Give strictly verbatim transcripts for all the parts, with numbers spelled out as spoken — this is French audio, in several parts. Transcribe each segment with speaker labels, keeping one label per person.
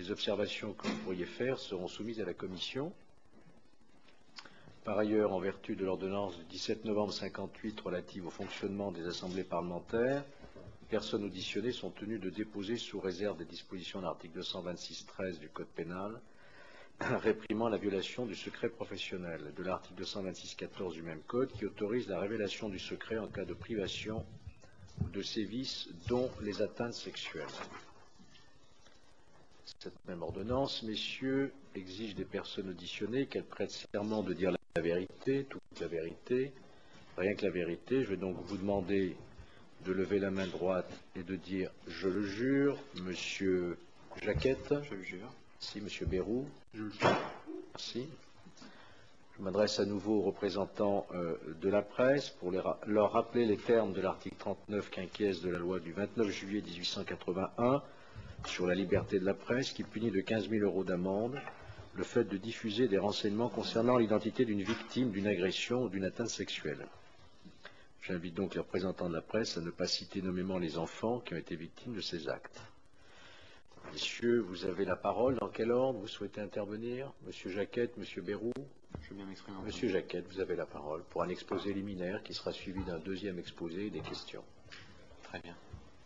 Speaker 1: les observations que vous pourriez faire seront soumises à la Commission. Par ailleurs, en vertu de l'ordonnance du dix-sept novembre cinquante-huit relative au fonctionnement des assemblées parlementaires, les personnes auditionnées sont tenues de déposer, sous réserve des dispositions de l'article deux cent vingt-six tiret treize du Code pénal, réprimant la violation du secret professionnel, de l'article deux cent vingt-six tiret quatorze du même Code, qui autorise la révélation du secret en cas de privation ou de sévices, dont les atteintes sexuelles. Cette même ordonnance, messieurs, exige des personnes auditionnées qu'elles prêtent serment de dire la vérité, toute la vérité, rien que la vérité. Je vais donc vous demander de lever la main droite et de dire « Je le jure ». Monsieur Jacquette.
Speaker 2: Je le jure.
Speaker 1: Merci. Monsieur Bérou.
Speaker 2: Je le jure.
Speaker 1: Merci. Je m'adresse à nouveau aux représentants euh, de la presse pour les ra leur rappeler les termes de l'article trente-neuf quinquies de la loi du vingt-neuf juillet mille huit cent quatre-vingt-un sur la liberté de la presse, qui punit de quinze mille euros d'amende le fait de diffuser des renseignements concernant l'identité d'une victime d'une agression ou d'une atteinte sexuelle. J'invite donc les représentants de la presse à ne pas citer nommément les enfants qui ont été victimes de ces actes. Messieurs, vous avez la parole. Dans quel ordre vous souhaitez intervenir? Monsieur Jacquette, Monsieur Bérou.
Speaker 2: Je veux bien m'exprimer.
Speaker 1: Monsieur Jacquette, vous avez la parole pour un exposé liminaire qui sera suivi d'un deuxième exposé et des questions.
Speaker 2: Très bien.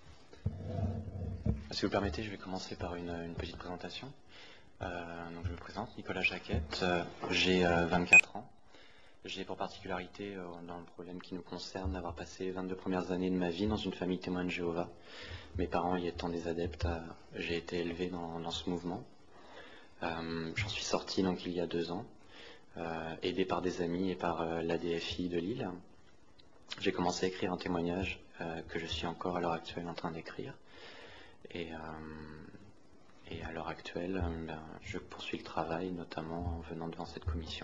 Speaker 2: Si vous permettez, je vais commencer par une, une petite présentation. Euh, donc je me présente, Nicolas Jacquette, euh, j'ai euh, vingt-quatre ans. J'ai pour particularité, euh, dans le problème qui nous concerne, d'avoir passé les vingt-deux premières années de ma vie dans une famille témoin de Jéhovah. Mes parents y étant des adeptes, euh, j'ai été élevé dans, dans ce mouvement. Euh, J'en suis sorti donc il y a deux ans, euh, aidé par des amis et par euh, l'A D F I de Lille. J'ai commencé à écrire un témoignage euh, que je suis encore à l'heure actuelle en train d'écrire. Et, euh, et à l'heure actuelle, euh, ben, je poursuis le travail, notamment en venant devant cette commission.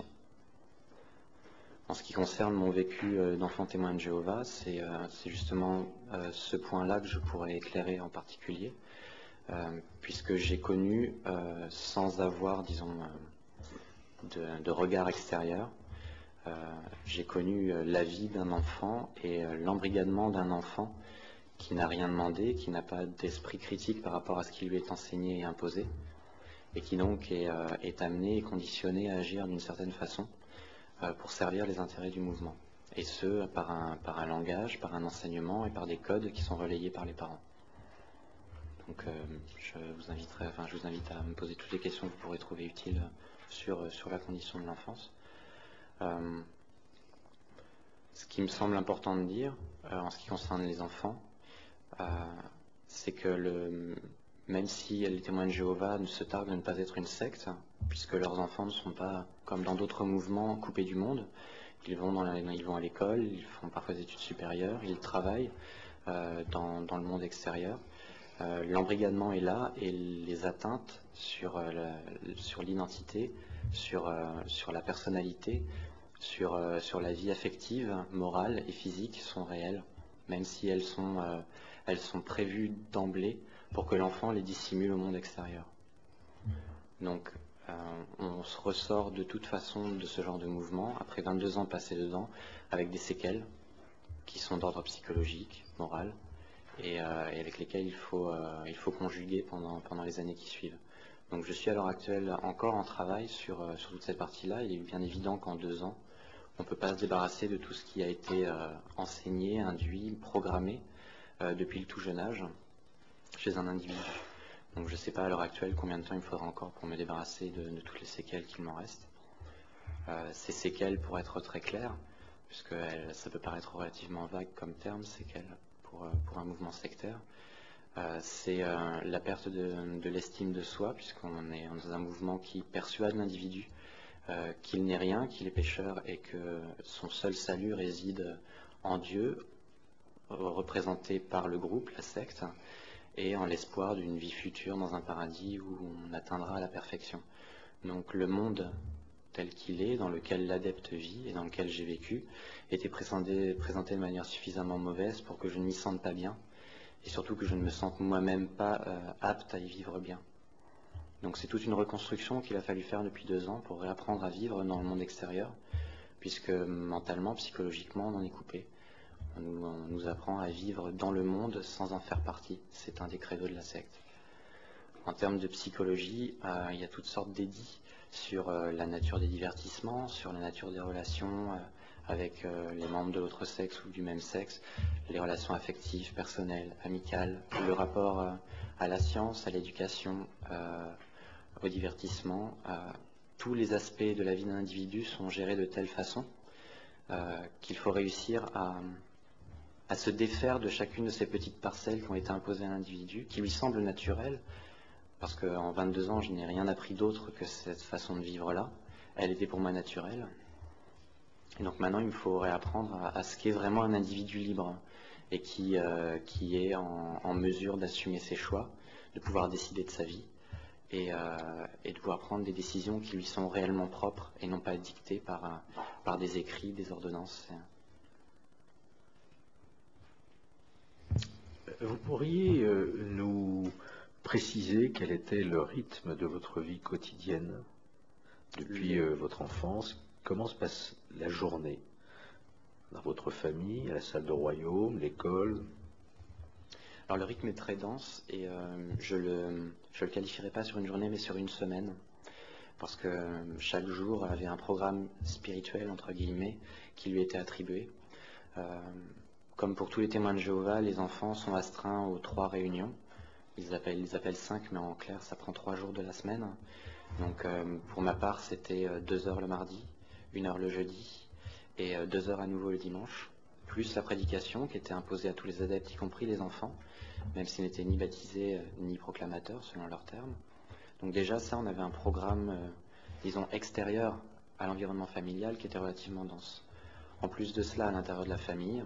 Speaker 2: En ce qui concerne mon vécu euh, d'enfant témoin de Jéhovah, c'est euh, justement euh, ce point-là que je pourrais éclairer en particulier, euh, puisque j'ai connu, euh, sans avoir, disons, euh, de, de regard extérieur, euh, j'ai connu euh, la vie d'un enfant et euh, l'embrigadement d'un enfant qui n'a rien demandé, qui n'a pas d'esprit critique par rapport à ce qui lui est enseigné et imposé, et qui donc est, euh, est amené et conditionné à agir d'une certaine façon euh, pour servir les intérêts du mouvement. Et ce, par un, par un langage, par un enseignement et par des codes qui sont relayés par les parents. Donc euh, je, vous inviterai, enfin, je vous invite à me poser toutes les questions que vous pourrez trouver utiles sur, sur la condition de l'enfance. Euh, ce qui me semble important de dire, euh, en ce qui concerne les enfants, Euh, c'est que le, même si les témoins de Jéhovah ne se targuent de ne pas être une secte, puisque leurs enfants ne sont pas, comme dans d'autres mouvements, coupés du monde, ils vont, dans la, ils vont à l'école, ils font parfois des études supérieures, ils travaillent euh, dans, dans le monde extérieur. Euh, L'embrigadement est là et les atteintes sur, euh, la, sur l'identité, sur, euh, sur la personnalité, sur, euh, sur la vie affective, morale et physique sont réelles, même si elles sont... Euh, elles sont prévues d'emblée pour que l'enfant les dissimule au monde extérieur. Donc, euh, on se ressort de toute façon de ce genre de mouvement, après vingt-deux ans passés dedans, avec des séquelles qui sont d'ordre psychologique, moral, et, euh, et avec lesquelles il faut, euh, il faut conjuguer pendant, pendant les années qui suivent. Donc je suis à l'heure actuelle encore en travail sur, euh, sur toute cette partie-là. Il est bien évident qu'en deux ans, on ne peut pas se débarrasser de tout ce qui a été euh, enseigné, induit, programmé, Euh, depuis le tout jeune âge, chez un individu. Donc je ne sais pas à l'heure actuelle combien de temps il me faudra encore pour me débarrasser de, de toutes les séquelles qu'il m'en reste. Euh, ces séquelles, pour être très clair, puisque elle, ça peut paraître relativement vague comme terme, séquelles, pour, euh, pour un mouvement sectaire, euh, c'est euh, la perte de, de l'estime de soi, puisqu'on est dans un mouvement qui persuade l'individu euh, qu'il n'est rien, qu'il est pécheur et que son seul salut réside en Dieu, représenté par le groupe, la secte, et en l'espoir d'une vie future dans un paradis où on atteindra la perfection. Donc le monde tel qu'il est, dans lequel l'adepte vit et dans lequel j'ai vécu, était présenté, présenté de manière suffisamment mauvaise pour que je ne m'y sente pas bien, et surtout que je ne me sente moi-même pas euh, apte à y vivre bien. Donc c'est toute une reconstruction qu'il a fallu faire depuis deux ans pour réapprendre à vivre dans le monde extérieur, puisque mentalement, psychologiquement, on en est coupé. On nous, on nous apprend à vivre dans le monde sans en faire partie. C'est un des credos de la secte. en termes de psychologie, euh, il y a toutes sortes d'édits sur euh, la nature des divertissements, sur la nature des relations euh, avec euh, les membres de l'autre sexe ou du même sexe, les relations affectives, personnelles, amicales, le rapport euh, à la science, à l'éducation, euh, au divertissement. Euh, tous les aspects de la vie d'un individu sont gérés de telle façon euh, qu'il faut réussir à, à se défaire de chacune de ces petites parcelles qui ont été imposées à l'individu, qui lui semblent naturelles, parce qu'en vingt-deux ans, je n'ai rien appris d'autre que cette façon de vivre-là. Elle était pour moi naturelle. Et donc maintenant, il me faut réapprendre à, à ce qu'est vraiment un individu libre et qui, euh, qui est en, en mesure d'assumer ses choix, de pouvoir décider de sa vie et, euh, et de pouvoir prendre des décisions qui lui sont réellement propres et non pas dictées par, par des écrits, des ordonnances.
Speaker 1: Vous pourriez euh, nous préciser quel était le rythme de votre vie quotidienne depuis euh, votre enfance? Comment se passe la journée dans votre famille, à la salle de royaume, l'école?
Speaker 2: Alors le rythme est très dense et euh, je le, je le qualifierai pas sur une journée mais sur une semaine, parce que chaque jour avait un programme spirituel entre guillemets qui lui était attribué. Euh, comme pour tous les témoins de Jéhovah, les enfants sont astreints aux trois réunions. Ils appellent, ils appellent cinq, mais en clair ça prend trois jours de la semaine. Donc euh, pour ma part c'était euh, deux heures le mardi, une heure le jeudi et euh, deux heures à nouveau le dimanche, plus la prédication qui était imposée à tous les adeptes, y compris les enfants, même s'ils n'étaient ni baptisés euh, ni proclamateurs selon leurs termes. Donc déjà ça, on avait un programme, euh, disons, extérieur à l'environnement familial qui était relativement dense. En plus de cela, à l'intérieur de la famille,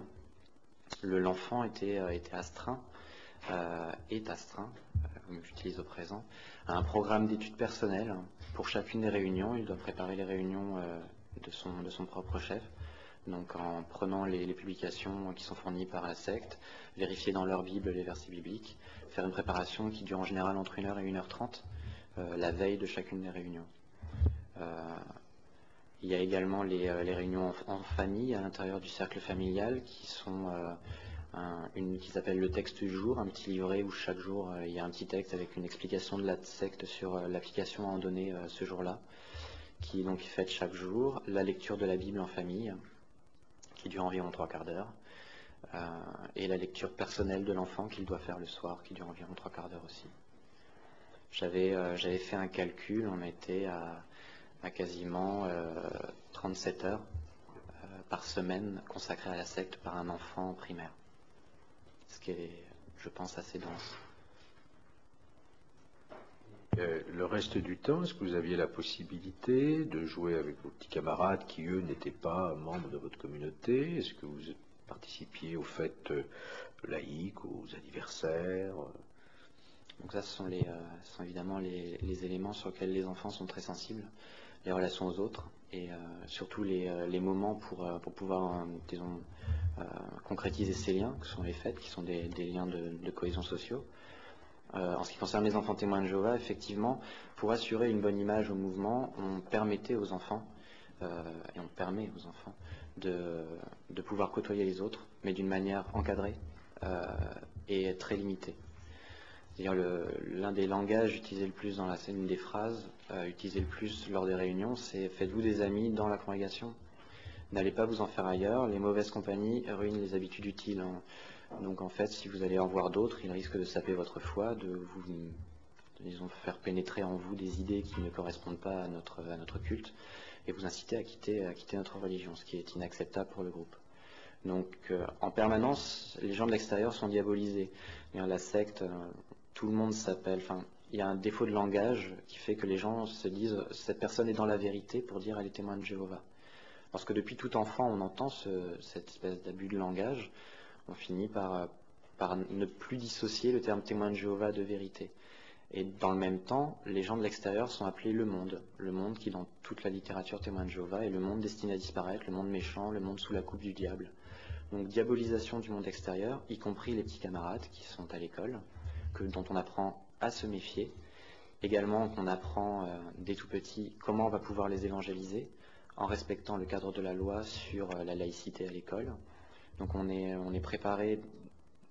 Speaker 2: l'enfant était, euh, était astreint, euh, est astreint, euh, comme j'utilise au présent, à un programme d'études personnelles. Pour chacune des réunions, il doit préparer les réunions euh, de, son, de son propre chef. Donc en prenant les, les publications qui sont fournies par la secte, vérifier dans leur Bible les versets bibliques, faire une préparation qui dure en général entre une heure et une heure trente, euh, la veille de chacune des réunions. Euh, il y a également les, euh, les réunions en, en famille, à l'intérieur du cercle familial, qui sont euh, un, une qui s'appelle le texte du jour, un petit livret où chaque jour euh, il y a un petit texte avec une explication de la secte sur euh, l'application à en donner euh, ce jour-là, qui est donc faite chaque jour, la lecture de la Bible en famille, qui dure environ trois quarts d'heure, euh, et la lecture personnelle de l'enfant qu'il doit faire le soir, qui dure environ trois quarts d'heure aussi. J'avais euh, j'avais fait un calcul, on était à, à quasiment euh, trente-sept heures euh, par semaine consacrées à la secte par un enfant primaire, ce qui est, je pense, assez dense.
Speaker 1: Euh, le reste du temps, est-ce que vous aviez la possibilité de jouer avec vos petits camarades qui, eux, n'étaient pas membres de votre communauté? Est-ce que vous participiez aux fêtes euh, laïques, aux anniversaires?
Speaker 2: Donc ça, ce sont, les, euh, ce sont évidemment les, les éléments sur lesquels les enfants sont très sensibles, les relations aux autres, et euh, surtout les, euh, les moments pour, euh, pour pouvoir, euh, disons, euh, concrétiser ces liens, que sont les fêtes, qui sont des, des liens de, de cohésion sociaux. Euh, en ce qui concerne les enfants témoins de Jéhovah, effectivement, pour assurer une bonne image au mouvement, on permettait aux enfants, euh, et on permet aux enfants, de, de pouvoir côtoyer les autres, mais d'une manière encadrée euh, et très limitée. C'est-à-dire l'un des langages utilisés le plus dans la scène, une des phrases euh, utilisées le plus lors des réunions, c'est « faites-vous des amis dans la congrégation ». N'allez pas vous en faire ailleurs, les mauvaises compagnies ruinent les habitudes utiles. Hein. Donc en fait, si vous allez en voir d'autres, ils risquent de saper votre foi, de vous, disons, faire pénétrer en vous des idées qui ne correspondent pas à notre, à notre culte, et vous inciter à quitter, à quitter notre religion, ce qui est inacceptable pour le groupe. Donc euh, en permanence, les gens de l'extérieur sont diabolisés. La secte, euh, tout le monde s'appelle, enfin, il y a un défaut de langage qui fait que les gens se disent « cette personne est dans la vérité » pour dire « elle est témoin de Jéhovah ». Parce que depuis tout enfant, on entend ce, cette espèce d'abus de langage, on finit par, par ne plus dissocier le terme témoin de Jéhovah de vérité. Et dans le même temps, les gens de l'extérieur sont appelés le monde. Le monde qui, dans toute la littérature témoin de Jéhovah, est le monde destiné à disparaître, le monde méchant, le monde sous la coupe du diable. Donc diabolisation du monde extérieur, y compris les petits camarades qui sont à l'école, que, dont on apprend à se méfier. Également qu'on apprend euh, dès tout petit comment on va pouvoir les évangéliser, en respectant le cadre de la loi sur euh, la laïcité à l'école. Donc on est, on est préparé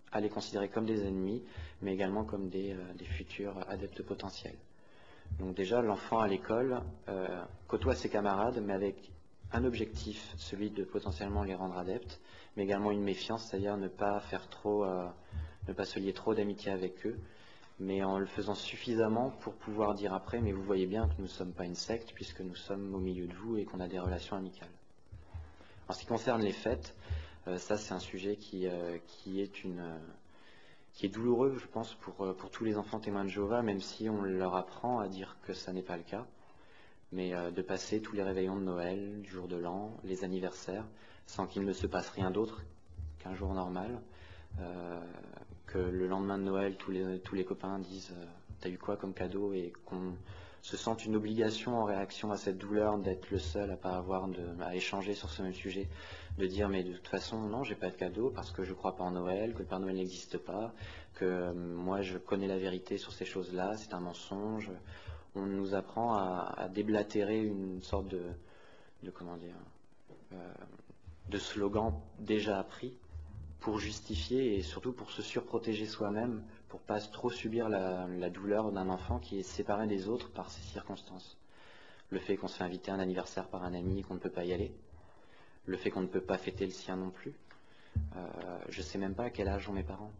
Speaker 2: à les considérer comme des ennemis, mais également comme des, euh, des futurs adeptes potentiels. Donc déjà, l'enfant à l'école euh, côtoie ses camarades, mais avec un objectif, celui de potentiellement les rendre adeptes, mais également une méfiance, c'est-à-dire ne pas faire trop, euh, ne pas se lier trop d'amitié avec eux, mais en le faisant suffisamment pour pouvoir dire après, mais vous voyez bien que nous ne sommes pas une secte, puisque nous sommes au milieu de vous et qu'on a des relations amicales. En ce qui concerne les fêtes, euh, ça c'est un sujet qui, euh, qui est une... Euh, qui est douloureux, je pense, pour, pour tous les enfants témoins de Jéhovah, même si on leur apprend à dire que ça n'est pas le cas. Mais euh, de passer tous les réveillons de Noël, du jour de l'an, les anniversaires, sans qu'il ne se passe rien d'autre qu'un jour normal, euh, que le lendemain de Noël, tous les, tous les copains disent euh, « t'as eu quoi comme cadeau ?» et qu'on se sente une obligation en réaction à cette douleur d'être le seul à pas avoir de, à échanger sur ce même sujet, de dire mais de toute façon non, j'ai pas de cadeau parce que je crois pas en Noël, que le Père Noël n'existe pas, que euh, moi je connais la vérité sur ces choses-là, c'est un mensonge. On nous apprend à, à déblatérer une sorte de, de comment dire, euh, de slogan déjà appris pour justifier et surtout pour se surprotéger soi-même, pour pas trop subir la, la douleur d'un enfant qui est séparé des autres par ces circonstances. Le fait qu'on se fait inviter à un anniversaire par un ami et qu'on ne peut pas y aller, le fait qu'on ne peut pas fêter le sien non plus. Euh, je sais même pas à quel âge ont mes parents.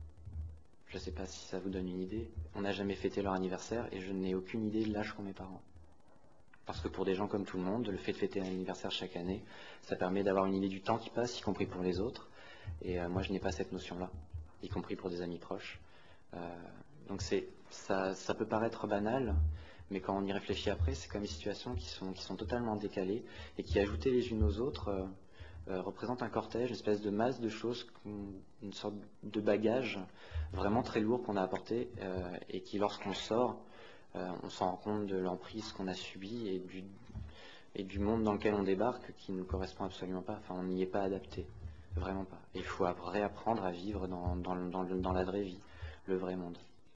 Speaker 2: Je ne sais pas si ça vous donne une idée. On n'a jamais fêté leur anniversaire et je n'ai aucune idée de l'âge qu'ont mes parents. Parce que pour des gens comme tout le monde, le fait de fêter un anniversaire chaque année, ça permet d'avoir une idée du temps qui passe, y compris pour les autres. Et euh, moi, je n'ai pas cette notion-là, y compris pour des amis proches. Euh, donc c'est, ça, ça peut paraître banal, mais quand on y réfléchit après, c'est comme des situations qui sont, qui sont totalement décalées et qui, ajoutées les unes aux autres, euh, euh, représentent un cortège, une espèce de masse de choses, une sorte de bagage vraiment très lourd qu'on a apporté euh, et qui, lorsqu'on sort, euh, on s'en rend compte de l'emprise qu'on a subie et du, et du monde dans lequel on débarque qui ne nous correspond absolument pas. Enfin, on n'y est pas adapté. Vraiment pas. Et il faut réapprendre à vivre dans, dans, dans, dans la vraie vie, le vrai monde.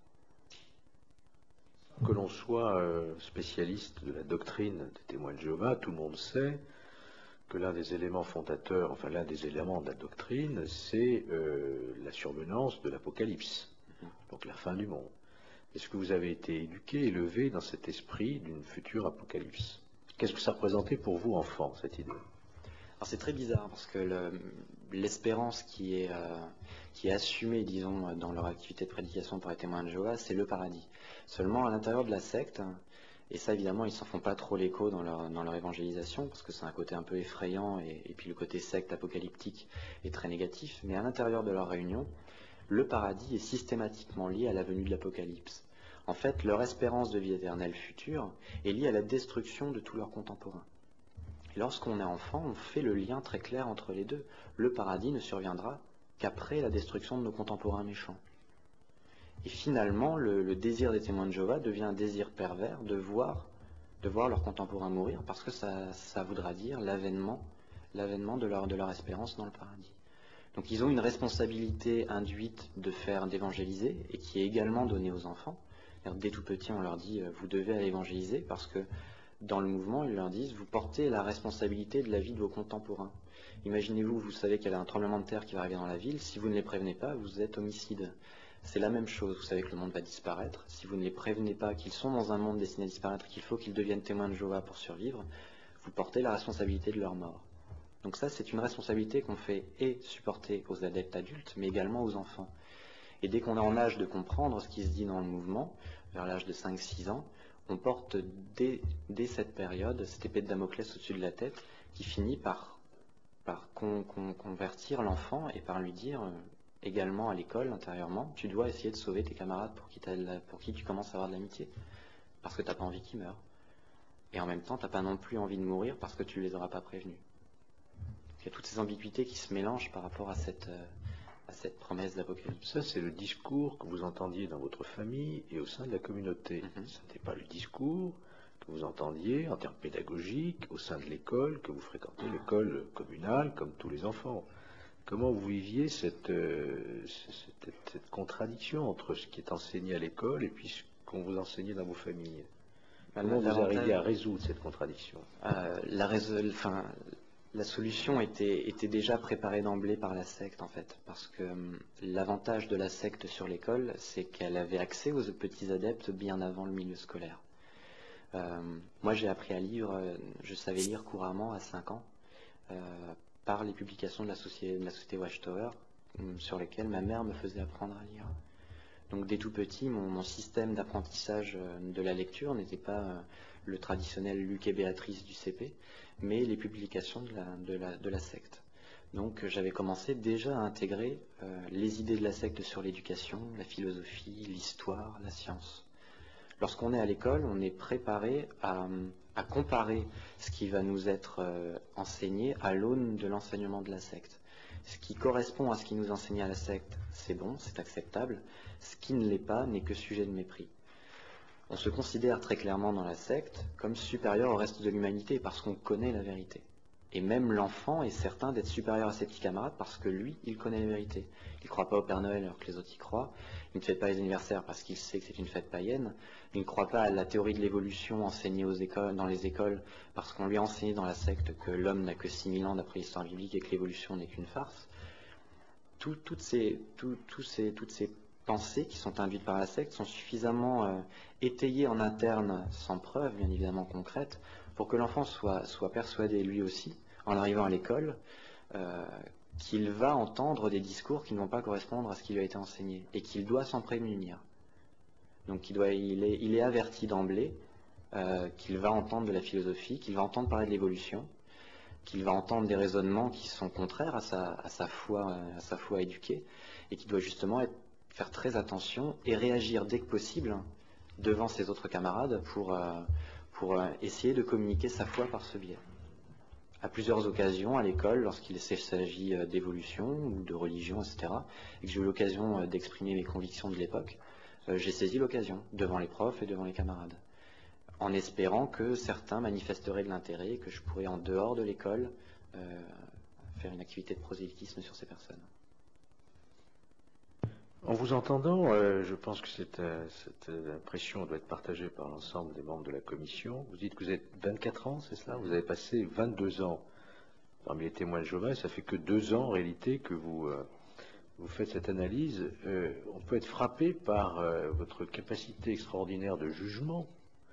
Speaker 1: Que l'on soit euh, spécialiste de la doctrine des témoins de Jéhovah, tout le monde sait que l'un des éléments fondateurs, enfin l'un des éléments de la doctrine, c'est euh, la survenance de l'Apocalypse, mm-hmm. donc la fin du monde. Est-ce que vous avez été éduqué, élevé dans cet esprit d'une future Apocalypse? Qu'est-ce que ça représentait pour vous, enfant, cette idée?
Speaker 2: Alors c'est très bizarre parce que le, l'espérance qui est, euh, qui est assumée, disons, dans leur activité de prédication pour les témoins de Jéhovah, c'est le paradis. Seulement à l'intérieur de la secte, et ça évidemment ils s'en font pas trop l'écho dans leur, dans leur évangélisation parce que c'est un côté un peu effrayant et, et puis le côté secte apocalyptique est très négatif, mais à l'intérieur de leur réunion, le paradis est systématiquement lié à la venue de l'Apocalypse. En fait, leur espérance de vie éternelle future est liée à la destruction de tous leurs contemporains. Et lorsqu'on est enfant, on fait le lien très clair entre les deux. Le paradis ne surviendra qu'après la destruction de nos contemporains méchants. Et finalement, le, le désir des témoins de Jéhovah devient un désir pervers de voir, de voir leurs contemporains mourir, parce que ça, ça voudra dire l'avènement, l'avènement de leur, de leur espérance dans le paradis. Donc ils ont une responsabilité induite de faire d'évangéliser, et qui est également donnée aux enfants. Dès tout petit, on leur dit « vous devez aller évangéliser » parce que dans le mouvement, ils leur disent « vous portez la responsabilité de la vie de vos contemporains ». Imaginez-vous, vous savez qu'il y a un tremblement de terre qui va arriver dans la ville, si vous ne les prévenez pas, vous êtes homicide. C'est la même chose, vous savez que le monde va disparaître, si vous ne les prévenez pas qu'ils sont dans un monde destiné à disparaître, qu'il faut qu'ils deviennent témoins de Jéhovah pour survivre, vous portez la responsabilité de leur mort. Donc ça, c'est une responsabilité qu'on fait et supporter aux adeptes adultes, mais également aux enfants. Et dès qu'on est en âge de comprendre ce qui se dit dans le mouvement, vers l'âge de cinq six ans, on porte dès, dès cette période cette épée de Damoclès au-dessus de la tête qui finit par, par con, con, convertir l'enfant et par lui dire euh, également à l'école, intérieurement, tu dois essayer de sauver tes camarades pour qui, pour qui tu commences à avoir de l'amitié, parce que tu n'as pas envie qu'ils meurent. Et en même temps, tu n'as pas non plus envie de mourir parce que tu ne les auras pas prévenus. Il y a toutes ces ambiguïtés qui se mélangent par rapport à cette... Euh, à cette promesse d'Apocalypse.
Speaker 1: Ça, c'est le discours que vous entendiez dans votre famille et au sein de la communauté. Mm-hmm. Ce n'était pas le discours que vous entendiez en termes pédagogiques au sein de l'école, que vous fréquentez l'école communale comme tous les enfants. Comment vous viviez cette, euh, cette, cette contradiction entre ce qui est enseigné à l'école et puis ce qu'on vous enseignait dans vos familles? Comment vous arriviez à résoudre cette contradiction?
Speaker 2: euh, la, résol... enfin, La solution était, était déjà préparée d'emblée par la secte, en fait, parce que hum, l'avantage de la secte sur l'école, c'est qu'elle avait accès aux petits adeptes bien avant le milieu scolaire. Euh, moi, j'ai appris à lire, euh, je savais lire couramment à cinq ans, euh, par les publications de la société, de la société Watchtower, hum, sur lesquelles ma mère me faisait apprendre à lire. Donc dès tout petit, mon, mon système d'apprentissage euh, de la lecture n'était pas euh, le traditionnel Luc et Béatrice du C P, mais les publications de la, de la, de la secte. Donc euh, j'avais commencé déjà à intégrer euh, les idées de la secte sur l'éducation, la philosophie, l'histoire, la science. Lorsqu'on est à l'école, on est préparé à, à comparer ce qui va nous être euh, enseigné à l'aune de l'enseignement de la secte. Ce qui correspond à ce qui nous enseignait à la secte, c'est bon, c'est acceptable. Ce qui ne l'est pas n'est que sujet de mépris. On se considère très clairement dans la secte comme supérieur au reste de l'humanité parce qu'on connaît la vérité. Et même l'enfant est certain d'être supérieur à ses petits camarades parce que lui, il connaît la vérité. Il ne croit pas au Père Noël alors que les autres y croient. Il ne fête pas les anniversaires parce qu'il sait que c'est une fête païenne. Il ne croit pas à la théorie de l'évolution enseignée aux écoles, dans les écoles parce qu'on lui a enseigné dans la secte que l'homme n'a que six mille ans d'après l'histoire biblique et que l'évolution n'est qu'une farce. Tout, toutes, ces, tout, tout ces, toutes ces pensées qui sont induites par la secte sont suffisamment euh, étayées en interne, sans preuve bien évidemment concrète, pour que l'enfant soit, soit persuadé lui aussi, en arrivant à l'école, euh, qu'il va entendre des discours qui ne vont pas correspondre à ce qui lui a été enseigné, et qu'il doit s'en prémunir. Donc il, doit, il, est, il est averti d'emblée euh, qu'il va entendre de la philosophie, qu'il va entendre parler de l'évolution, qu'il va entendre des raisonnements qui sont contraires à sa, à sa, foi, à sa foi éduquée, et qu'il doit justement être, faire très attention et réagir dès que possible devant ses autres camarades pour, euh, pour euh, essayer de communiquer sa foi par ce biais. À plusieurs occasions à l'école, lorsqu'il s'agit d'évolution ou de religion, et cetera, et que j'ai eu l'occasion d'exprimer mes convictions de l'époque, euh, j'ai saisi l'occasion devant les profs et devant les camarades, en espérant que certains manifesteraient de l'intérêt et que je pourrais, en dehors de l'école, euh, faire une activité de prosélytisme sur ces personnes.
Speaker 1: En vous entendant, euh, je pense que cette, euh, cette impression doit être partagée par l'ensemble des membres de la commission. Vous dites que vous êtes vingt-quatre ans, c'est cela? Vous avez passé vingt-deux ans parmi les témoins de Jéhovah, et ça fait que deux ans en réalité que vous, euh, vous faites cette analyse. Euh, on peut être frappé par euh, votre capacité extraordinaire de jugement,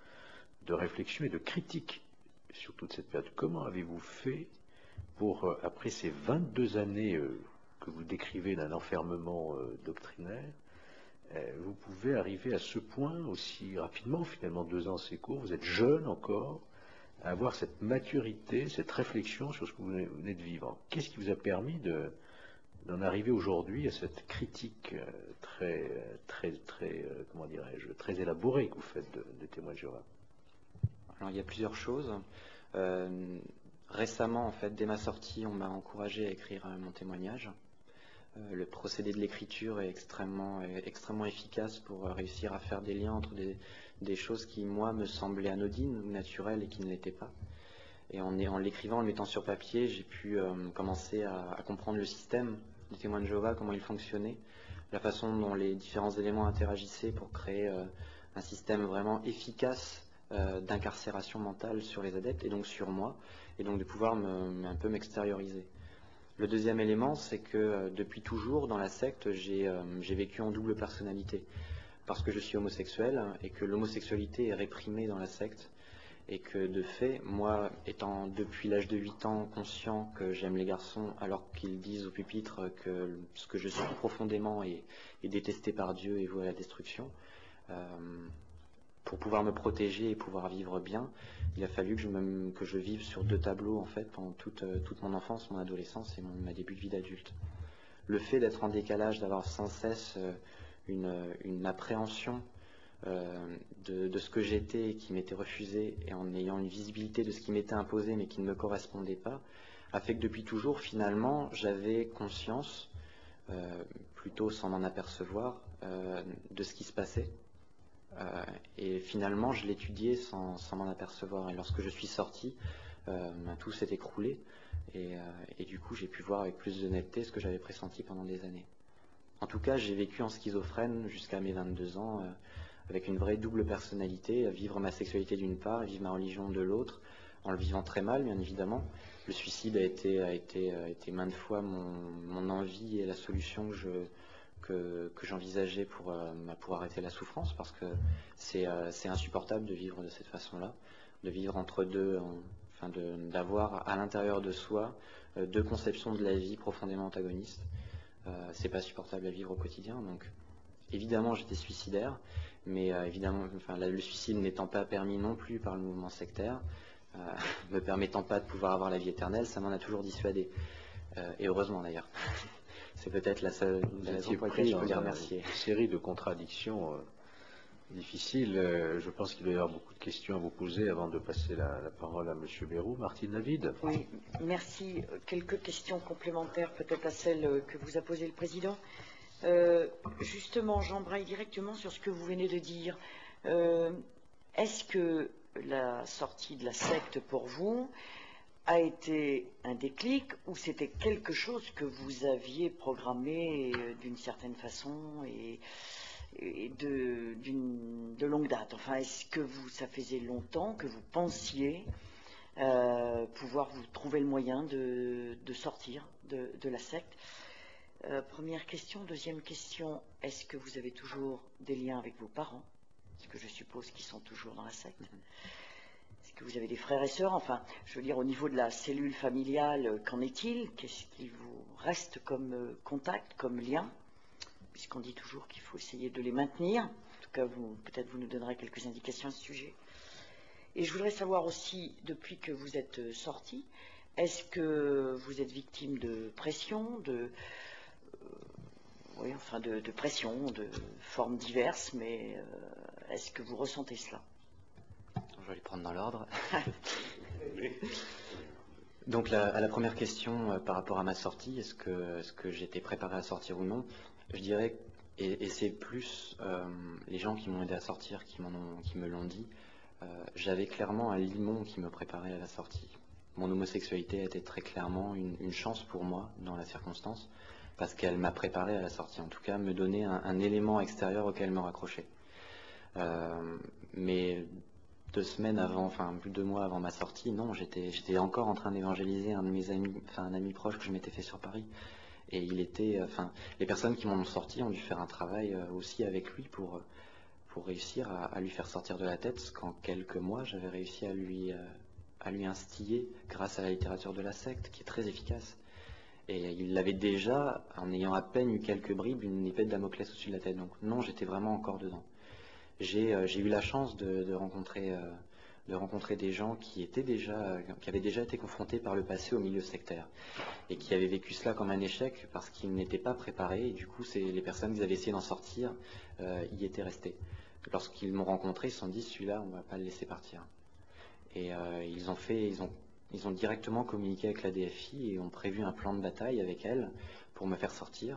Speaker 1: de réflexion et de critique sur toute cette période. Comment avez-vous fait pour, euh, après ces vingt-deux années euh, que vous décrivez d'un enfermement euh, doctrinaire, euh, vous pouvez arriver à ce point aussi rapidement? Finalement, deux ans c'est court, vous êtes jeune encore, à avoir cette maturité, cette réflexion sur ce que vous venez de vivre. Qu'est-ce qui vous a permis de, d'en arriver aujourd'hui à cette critique euh, très, très, très, euh, comment dirais-je, très élaborée que vous faites de, de témoins de Jéhovah?
Speaker 2: Alors il y a plusieurs choses. Euh, récemment, en fait, dès ma sortie, on m'a encouragé à écrire euh, mon témoignage. Euh, le procédé de l'écriture est extrêmement, est extrêmement efficace pour euh, réussir à faire des liens entre des, des choses qui, moi, me semblaient anodines ou naturelles et qui ne l'étaient pas. Et en, en l'écrivant, en le mettant sur papier, j'ai pu euh, commencer à, à comprendre le système des témoins de Jéhovah, comment il fonctionnait, la façon dont les différents éléments interagissaient pour créer euh, un système vraiment efficace euh, d'incarcération mentale sur les adeptes et donc sur moi, et donc de pouvoir me, un peu m'extérioriser. Le deuxième élément, c'est que euh, depuis toujours, dans la secte, j'ai euh, j'ai vécu en double personnalité, parce que je suis homosexuel et que l'homosexualité est réprimée dans la secte, et que de fait, moi, étant depuis l'âge de huit ans conscient que j'aime les garçons, alors qu'ils disent au pupitre que ce que je suis profondément est, est détesté par Dieu et voué à la destruction, euh, pour pouvoir me protéger et pouvoir vivre bien, il a fallu que je, me, que je vive sur deux tableaux en fait pendant toute, toute mon enfance, mon adolescence et mon, ma début de vie d'adulte. Le fait d'être en décalage, d'avoir sans cesse une, une appréhension euh, de, de ce que j'étais et qui m'était refusé, et en ayant une visibilité de ce qui m'était imposé mais qui ne me correspondait pas, a fait que depuis toujours, finalement, j'avais conscience, euh, plutôt sans m'en apercevoir, euh, de ce qui se passait. Euh, et finalement, je l'étudiais sans, sans m'en apercevoir. Et lorsque je suis sorti, euh, ben, tout s'est écroulé. Et, euh, et du coup, j'ai pu voir avec plus d'honnêteté ce que j'avais pressenti pendant des années. En tout cas, j'ai vécu en schizophrène jusqu'à mes vingt-deux ans, euh, avec une vraie double personnalité, à vivre ma sexualité d'une part et vivre ma religion de l'autre, en le vivant très mal, bien évidemment. Le suicide a été, a été, a été maintes fois mon, mon envie et la solution que je, que, que j'envisageais pour, euh, pour arrêter la souffrance, parce que c'est, euh, c'est insupportable de vivre de cette façon-là, de vivre entre deux, en, enfin de, d'avoir à l'intérieur de soi euh, deux conceptions de la vie profondément antagonistes. Euh, c'est pas supportable à vivre au quotidien, donc évidemment j'étais suicidaire, mais euh, évidemment, enfin, le suicide n'étant pas permis non plus par le mouvement sectaire, euh, me permettant pas de pouvoir avoir la vie éternelle, ça m'en a toujours dissuadé. Euh, et heureusement d'ailleurs. C'est peut-être la seule la raison pour laquelle je peux les remercier.
Speaker 1: Une série de contradictions euh, difficiles. Euh, je pense qu'il doit y avoir beaucoup de questions à vous poser avant de passer la, la parole à M. Bayrou. Martine David.
Speaker 3: Oui, merci. Quelques questions complémentaires peut-être à celles que vous a posées le Président. Euh, justement, j'embraye directement sur ce que vous venez de dire. Euh, est-ce que la sortie de la secte pour vous a été un déclic ou c'était quelque chose que vous aviez programmé euh, d'une certaine façon et, et de, d'une, de longue date? Enfin, est-ce que vous, ça faisait longtemps que vous pensiez euh, pouvoir vous trouver le moyen de, de sortir de, de la secte? Euh, première question. Deuxième question, est-ce que vous avez toujours des liens avec vos parents? Parce que je suppose qu'ils sont toujours dans la secte. Est-ce que vous avez des frères et sœurs? Enfin, je veux dire, au niveau de la cellule familiale, qu'en est-il? Qu'est-ce qu'il vous reste comme euh, contact, comme lien? Puisqu'on dit toujours qu'il faut essayer de les maintenir. En tout cas, vous, peut-être vous nous donnerez quelques indications à ce sujet. Et je voudrais savoir aussi, depuis que vous êtes sorti, est-ce que vous êtes victime de pression, de, euh, oui, enfin de, de pression, de formes diverses, mais euh, est-ce que vous ressentez cela?
Speaker 2: Je vais les prendre dans l'ordre. Donc la, à la première question euh, par rapport à ma sortie, est-ce que, est-ce que j'étais préparé à sortir ou non? Je dirais, et, et c'est plus euh, les gens qui m'ont aidé à sortir qui, m'en ont, qui me l'ont dit, euh, j'avais clairement un limon qui me préparait à la sortie. Mon homosexualité était très clairement une, une chance pour moi dans la circonstance, parce qu'elle m'a préparé à la sortie, en tout cas me donnait un, un élément extérieur auquel me raccrocher. Euh, mais deux semaines avant, enfin plus de deux mois avant ma sortie, non, j'étais j'étais encore en train d'évangéliser un de mes amis, enfin un ami proche que je m'étais fait sur Paris. Et il était, enfin, les personnes qui m'en ont sorti ont dû faire un travail aussi avec lui pour, pour réussir à, à lui faire sortir de la tête ce qu'en quelques mois j'avais réussi à lui, à lui instiller grâce à la littérature de la secte qui est très efficace. Et il l'avait déjà, en ayant à peine eu quelques bribes, une épée de Damoclès au-dessus de la tête. Donc non, j'étais vraiment encore dedans. J'ai euh, j'ai eu la chance de, de, rencontrer, euh, de rencontrer des gens qui, étaient déjà, euh, qui avaient déjà été confrontés par le passé au milieu sectaire et qui avaient vécu cela comme un échec parce qu'ils n'étaient pas préparés et du coup c'est les personnes qui avaient essayé d'en sortir euh, y étaient restées. Lorsqu'ils m'ont rencontré, ils se sont dit celui-là on ne va pas le laisser partir. Et euh, ils ont fait, ils ont, ils ont directement communiqué avec la D F I et ont prévu un plan de bataille avec elle pour me faire sortir.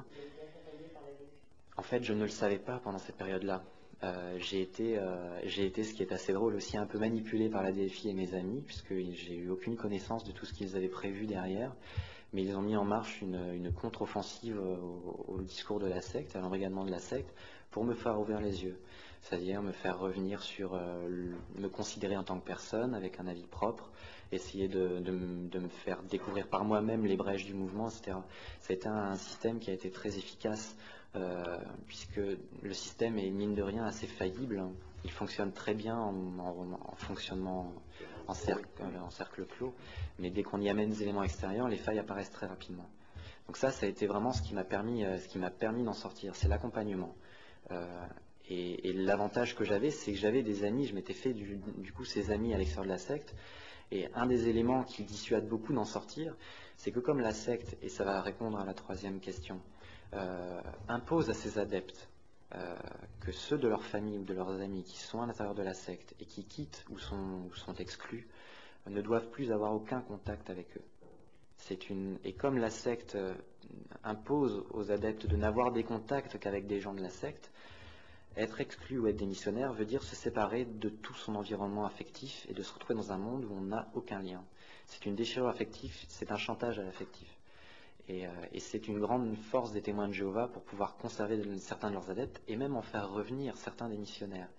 Speaker 2: En fait, je ne le savais pas pendant cette période-là. Euh, j'ai été, euh, j'ai été, ce qui est assez drôle aussi, un peu manipulé par la D F I et mes amis, puisque j'ai eu aucune connaissance de tout ce qu'ils avaient prévu derrière, mais ils ont mis en marche une, une contre-offensive au, au discours de la secte, à l'embrigadement de la secte, pour me faire ouvrir les yeux, c'est-à-dire me faire revenir sur, euh, le, me considérer en tant que personne, avec un avis propre, essayer de, de, de me faire découvrir par moi-même les brèches du mouvement, et cetera. C'était un système qui a été très efficace, Euh, puisque le système est mine de rien assez faillible. Il fonctionne très bien en, en, en fonctionnement en cercle, en cercle clos, mais dès qu'on y amène des éléments extérieurs, les failles apparaissent très rapidement. Donc ça, ça a été vraiment ce qui m'a permis, euh, ce qui m'a permis d'en sortir, c'est l'accompagnement. Euh, et et l'avantage que j'avais, c'est que j'avais des amis, je m'étais fait du, du coup ces amis à l'extérieur de la secte, et un des éléments qui dissuade beaucoup d'en sortir, c'est que comme la secte, et ça va répondre à la troisième question, Euh, impose à ses adeptes euh, que ceux de leur famille ou de leurs amis qui sont à l'intérieur de la secte et qui quittent ou sont, ou sont exclus euh, ne doivent plus avoir aucun contact avec eux. C'est une... Et comme la secte euh, impose aux adeptes de n'avoir des contacts qu'avec des gens de la secte, être exclu ou être démissionnaire veut dire se séparer de tout son environnement affectif et de se retrouver dans un monde où on n'a aucun lien. C'est une déchirure affective, c'est un chantage à l'affectif. Et, euh, et c'est une grande force des témoins de Jéhovah pour pouvoir conserver certains de leurs adeptes et même en faire revenir certains des missionnaires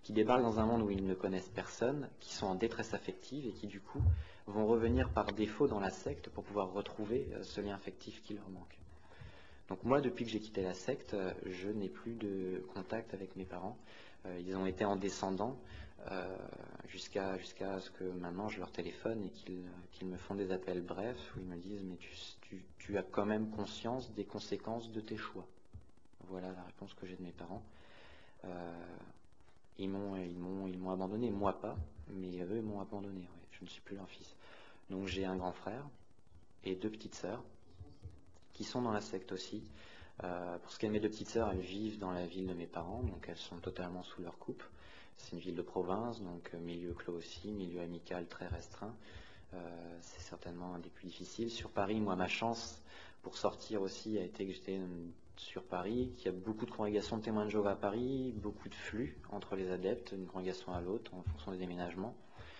Speaker 2: qui débarquent dans un monde où ils ne connaissent personne, qui sont en détresse affective et qui du coup vont revenir par défaut dans la secte pour pouvoir retrouver euh, ce lien affectif qui leur manque. Donc moi, depuis que j'ai quitté la secte, euh, je n'ai plus de contact avec mes parents. Euh, ils ont été en descendant euh, jusqu'à jusqu'à ce que maintenant je leur téléphone et qu'ils qu'ils me font des appels brefs où ils me disent « mais tu, tu, tu as quand même conscience des conséquences de tes choix ». Voilà la réponse que j'ai de mes parents. Euh, ils m'ont ils m'ont ils m'ont abandonné, moi pas, mais eux ils m'ont abandonné. Ouais. Je ne suis plus leur fils. Donc j'ai un grand frère et deux petites sœurs qui sont dans la secte aussi. Euh, pour ce qui est de mes deux petites sœurs, elles vivent dans la ville de mes parents, donc elles sont totalement sous leur coupe. C'est une ville de province, donc euh, milieu clos aussi, milieu amical très restreint. Euh, c'est certainement un des plus difficiles. Sur Paris, moi, ma chance pour sortir aussi a été que j'étais euh, sur Paris, qu'il y a beaucoup de congrégations de témoins de Jéhovah à Paris, beaucoup de flux entre les adeptes, d'une congrégation à l'autre, en fonction des déménagements.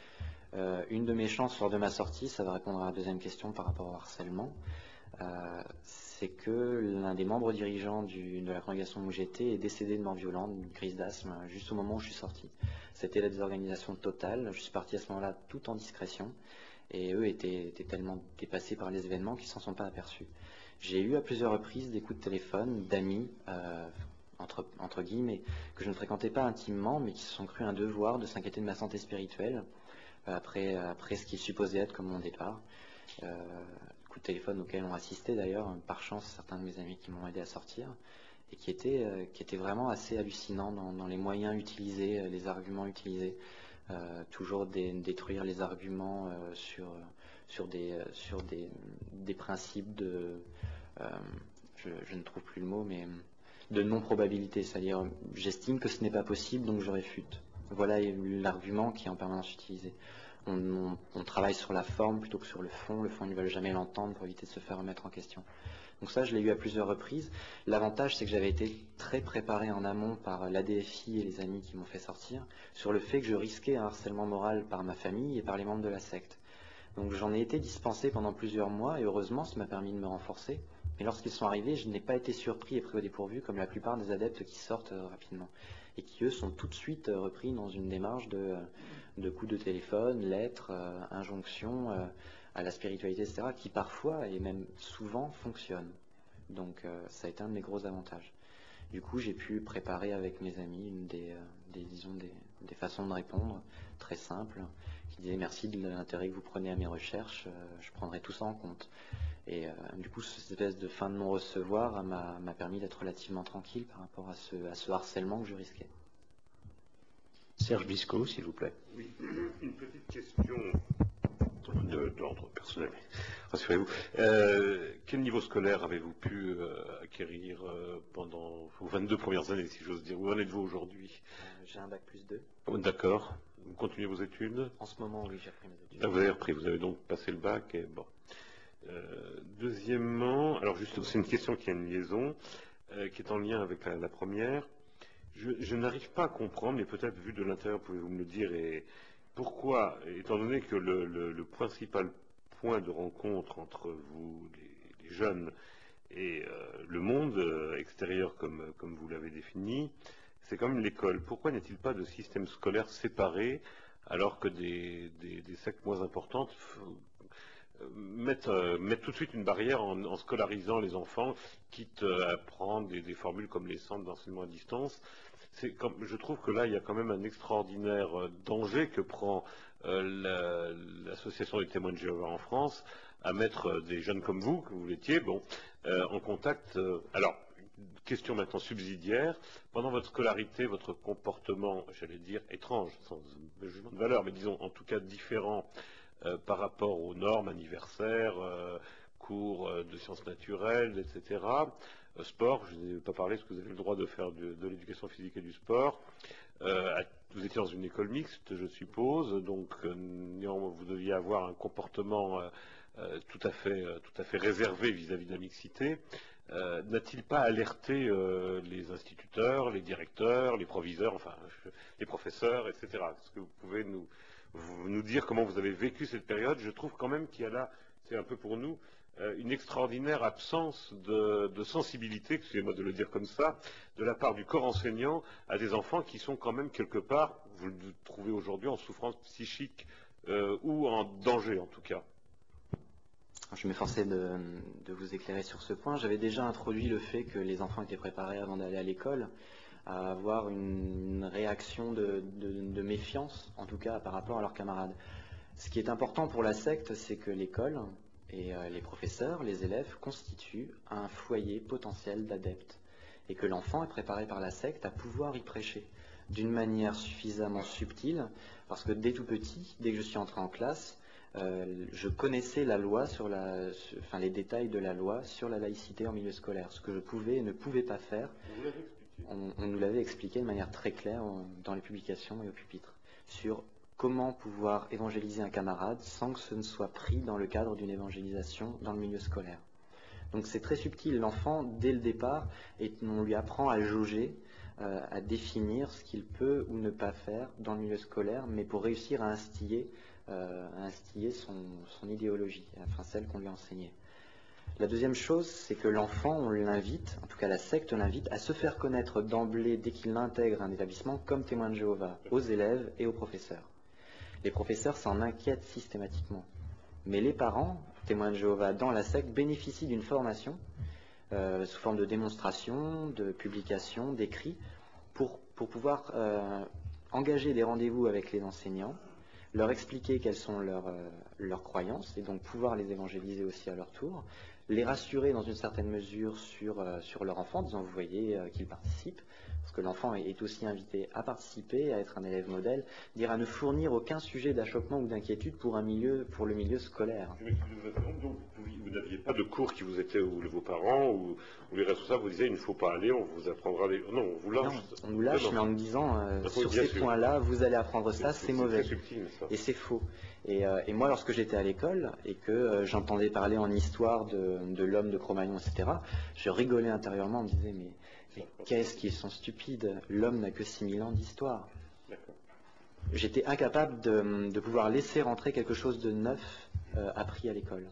Speaker 2: Euh, une de mes chances lors de ma sortie, ça va répondre à la deuxième question par rapport au harcèlement, euh, c'est que l'un des membres dirigeants du, de la congrégation où j'étais est décédé de mort violente, d'une crise d'asthme, juste au moment où je suis sorti. C'était la désorganisation totale. Je suis parti à ce moment-là tout en discrétion et eux étaient, étaient tellement dépassés par les événements qu'ils ne s'en sont pas aperçus. J'ai eu à plusieurs reprises des coups de téléphone d'amis, euh, entre, entre guillemets, que je ne fréquentais pas intimement, mais qui se sont cru un devoir de s'inquiéter de ma santé spirituelle après, après ce qui est supposé être comme mon départ. Euh, coup de téléphone auquel ont assisté d'ailleurs, par chance, certains de mes amis qui m'ont aidé à sortir, et qui étaient, euh, qui étaient vraiment assez hallucinants dans, dans les moyens utilisés, euh, les arguments utilisés. Euh, toujours dé, détruire les arguments euh, sur, sur, des, euh, sur des, des principes de... Euh, je, je ne trouve plus le mot, mais de non-probabilité, c'est-à-dire j'estime que ce n'est pas possible, donc je réfute. Voilà l'argument qui est en permanence utilisé. On, on, on travaille sur la forme plutôt que sur le fond. Le fond, ils ne veulent jamais l'entendre pour éviter de se faire remettre en question. Donc ça, je l'ai eu à plusieurs reprises. L'avantage, c'est que j'avais été très préparé en amont par l'A D F I et les amis qui m'ont fait sortir sur le fait que je risquais un harcèlement moral par ma famille et par les membres de la secte. Donc j'en ai été dispensé pendant plusieurs mois et heureusement, ça m'a permis de me renforcer. Mais lorsqu'ils sont arrivés, je n'ai pas été surpris et pris au dépourvu comme la plupart des adeptes qui sortent euh, rapidement et qui, eux, sont tout de suite euh, repris dans une démarche de, euh, de coups de téléphone, lettres, euh, injonctions euh, à la spiritualité, et cetera, qui parfois et même souvent fonctionnent. Donc euh, ça a été un de mes gros avantages. Du coup, j'ai pu préparer avec mes amis une des, euh, des, disons, des, des façons de répondre très simples, qui disaient merci de l'intérêt que vous prenez à mes recherches, euh, je prendrai tout ça en compte. Et euh, du coup, cette espèce de fin de non-recevoir m'a permis d'être relativement tranquille par rapport à ce, à ce harcèlement que je risquais.
Speaker 1: Serge Bisco, s'il vous plaît.
Speaker 4: Oui, une petite question d'ordre personnel, rassurez-vous. Euh, quel niveau scolaire avez-vous pu euh, acquérir euh, pendant vos vingt-deux premières années, si j'ose dire? Où en êtes-vous aujourd'hui?
Speaker 2: euh, J'ai un bac plus deux.
Speaker 4: Oh, d'accord. Vous continuez vos études?
Speaker 2: En ce moment, oui, j'ai repris mes études.
Speaker 4: Ah, vous avez repris, vous avez donc passé le bac et bon. Euh, deuxièmement, alors juste, c'est une question qui a une liaison, euh, qui est en lien avec la, la première. Je, je n'arrive pas à comprendre, mais peut-être vu de l'intérieur, pouvez-vous me le dire, et pourquoi, étant donné que le, le, le principal point de rencontre entre vous, les, les jeunes, et euh, le monde euh, extérieur, comme, comme vous l'avez défini, c'est quand même l'école. Pourquoi n'y a-t-il pas de système scolaire séparé, alors que des, des, des sectes moins importantes Mettre, euh, mettre tout de suite une barrière en, en scolarisant les enfants, quitte à prendre des, des formules comme les centres d'enseignement à distance. C'est comme, je trouve que là, il y a quand même un extraordinaire euh, danger que prend euh, l'association des témoins de Jéhovah en France à mettre euh, des jeunes comme vous, que vous l'étiez, bon, euh, en contact. Euh, alors, question maintenant subsidiaire. Pendant votre scolarité, votre comportement, j'allais dire étrange, sans jugement de valeur, mais disons en tout cas différent, Euh, par rapport aux normes anniversaires, euh, cours euh, de sciences naturelles, et cetera. Euh, sport, je n'ai pas parlé parce que vous avez le droit de faire de, de l'éducation physique et du sport. Euh, vous étiez dans une école mixte, je suppose, donc euh, néanmoins vous deviez avoir un comportement euh, euh, tout à fait, euh, tout à fait réservé vis-à-vis de la mixité. Euh, N'a-t-il pas alerté euh, les instituteurs, les directeurs, les proviseurs, enfin les professeurs, et cetera. Est-ce que vous pouvez nous vous nous dire comment vous avez vécu cette période? Je trouve quand même qu'il y a là, c'est un peu pour nous, euh, une extraordinaire absence de, de sensibilité, excusez-moi de le dire comme ça, de la part du corps enseignant à des enfants qui sont quand même quelque part, vous le trouvez aujourd'hui, en souffrance psychique euh, ou en danger en tout cas.
Speaker 2: Je m'efforçais de, de vous éclairer sur ce point. J'avais déjà introduit le fait que les enfants étaient préparés avant d'aller à l'école à avoir une, une réaction de, de, de méfiance, en tout cas par rapport à leurs camarades. Ce qui est important pour la secte, c'est que l'école et euh, les professeurs, les élèves, constituent un foyer potentiel d'adeptes et que l'enfant est préparé par la secte à pouvoir y prêcher d'une manière suffisamment subtile, parce que dès tout petit, dès que je suis entré en classe, euh, je connaissais la loi sur la, sur, enfin les détails de la loi sur la laïcité en milieu scolaire, ce que je pouvais et ne pouvais pas faire. On, on nous l'avait expliqué de manière très claire dans les publications et au pupitre, sur comment pouvoir évangéliser un camarade sans que ce ne soit pris dans le cadre d'une évangélisation dans le milieu scolaire. Donc c'est très subtil, l'enfant, dès le départ, et on lui apprend à jauger, euh, à définir ce qu'il peut ou ne pas faire dans le milieu scolaire, mais pour réussir à instiller, euh, à instiller son, son idéologie, enfin celle qu'on lui a enseignée. La deuxième chose, c'est que l'enfant, on l'invite, en tout cas la secte l'invite, à se faire connaître d'emblée dès qu'il intègre un établissement comme témoin de Jéhovah, aux élèves et aux professeurs. Les professeurs s'en inquiètent systématiquement. Mais les parents, témoins de Jéhovah dans la secte, bénéficient d'une formation euh, sous forme de démonstration, de publication, d'écrit, pour, pour pouvoir euh, engager des rendez-vous avec les enseignants, leur expliquer quelles sont leurs, euh, leurs croyances et donc pouvoir les évangéliser aussi à leur tour, les rassurer dans une certaine mesure sur, euh, sur leur enfant, en disant vous voyez euh, qu'il participe, parce que l'enfant est, est aussi invité à participer, à être un élève modèle, dire à ne fournir aucun sujet d'achoppement ou d'inquiétude pour un milieu, pour le milieu scolaire.
Speaker 4: Je m'excuse de vous interrompre, donc vous, vous n'aviez pas de cours qui vous étaient, ou vos parents, ou, ou les responsables vous disaient il ne faut pas aller, on vous apprendra les... Non, on vous lâche.
Speaker 2: Non, on nous lâche, mais en nous disant euh, sur ces points-là, vous allez apprendre ça, c'est mauvais.
Speaker 4: C'est subtil, ça.
Speaker 2: Et c'est faux. Et, euh, et moi, lorsque j'étais à l'école et que euh, j'entendais parler en histoire de, de l'homme de Cro-Magnon, et cetera, je rigolais intérieurement, on me disait mais, mais qu'est-ce qu'ils sont stupides, l'homme n'a que six mille ans d'histoire. J'étais incapable de, de pouvoir laisser rentrer quelque chose de neuf euh, appris à l'école.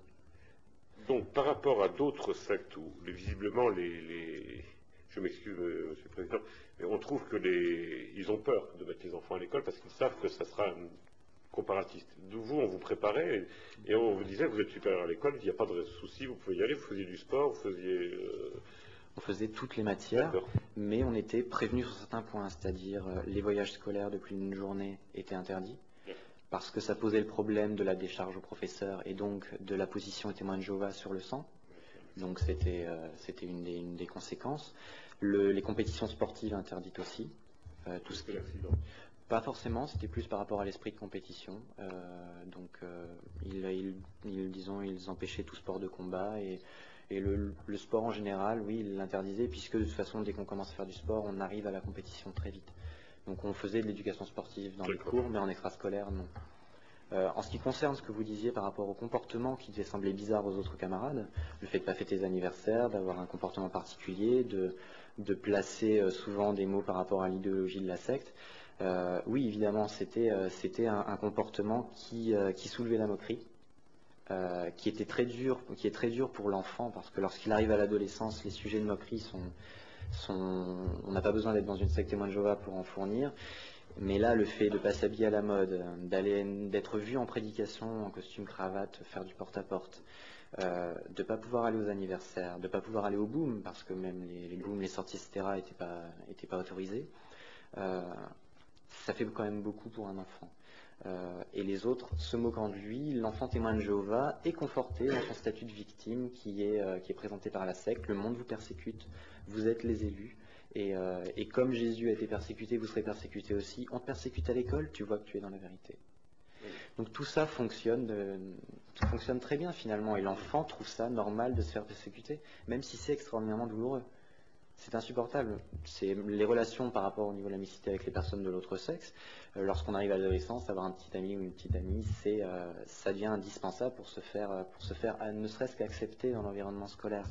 Speaker 4: Donc, par rapport à d'autres sectes où, visiblement, les, les... je m'excuse, Monsieur le Président, mais on trouve que les, ils ont peur de mettre les enfants à l'école parce qu'ils savent que ça sera un comparatiste. D'où vous, on vous préparait et, et on vous disait, vous êtes supérieur à l'école, il n'y a pas de souci, vous pouvez y aller, vous faisiez du sport, vous faisiez... Euh...
Speaker 2: On faisait toutes les matières, mais on était prévenus sur certains points, c'est-à-dire euh, les voyages scolaires de plus d'une journée étaient interdits, parce que ça posait le problème de la décharge au professeur et donc de la position témoin de Jéhovah sur le sang. Donc c'était euh, c'était une des, une des conséquences. Le, les compétitions sportives interdites aussi. Euh, tout ce qui... Pas forcément, c'était plus par rapport à l'esprit de compétition. Euh, donc euh, ils, ils, ils, disons, ils empêchaient tout sport de combat et, et le, le sport en général, oui, ils l'interdisaient puisque de toute façon, dès qu'on commence à faire du sport, on arrive à la compétition très vite. Donc on faisait de l'éducation sportive dans les cours, mais en extrascolaire, non. Euh, en ce qui concerne ce que vous disiez par rapport au comportement qui devait sembler bizarre aux autres camarades, le fait de ne pas fêter les anniversaires, d'avoir un comportement particulier, de, de placer euh, souvent des mots par rapport à l'idéologie de la secte, euh, oui, évidemment, c'était euh, c'était un, un comportement qui, euh, qui soulevait la moquerie, euh, qui était très dur, qui est très dur pour l'enfant, parce que lorsqu'il arrive à l'adolescence, les sujets de moquerie sont... sont on n'a pas besoin d'être dans une secte témoin de Jéhovah pour en fournir. Mais là, le fait de ne pas s'habiller à la mode, d'aller, d'être vu en prédication, en costume cravate, faire du porte-à-porte, euh, de ne pas pouvoir aller aux anniversaires, de ne pas pouvoir aller au boom, parce que même les, les booms, les sorties, et cetera, n'étaient pas, étaient pas autorisés, euh, ça fait quand même beaucoup pour un enfant. Euh, et les autres, se moquant de lui, l'enfant témoin de Jéhovah est conforté dans son statut de victime qui est, euh, qui est présenté par la secte. Le monde vous persécute, vous êtes les élus. Et, euh, et comme Jésus a été persécuté, vous serez persécuté aussi. On te persécute à l'école, tu vois que tu es dans la vérité. Oui. Donc tout ça fonctionne, euh, tout fonctionne très bien finalement. Et l'enfant trouve ça normal de se faire persécuter, même si c'est extraordinairement douloureux. C'est insupportable. C'est les relations par rapport au niveau de la mixité avec les personnes de l'autre sexe. Euh, lorsqu'on arrive à l'adolescence, avoir un petit ami ou une petite amie, c'est, euh, ça devient indispensable pour se faire, pour se faire, ne serait-ce qu'accepter dans l'environnement scolaire.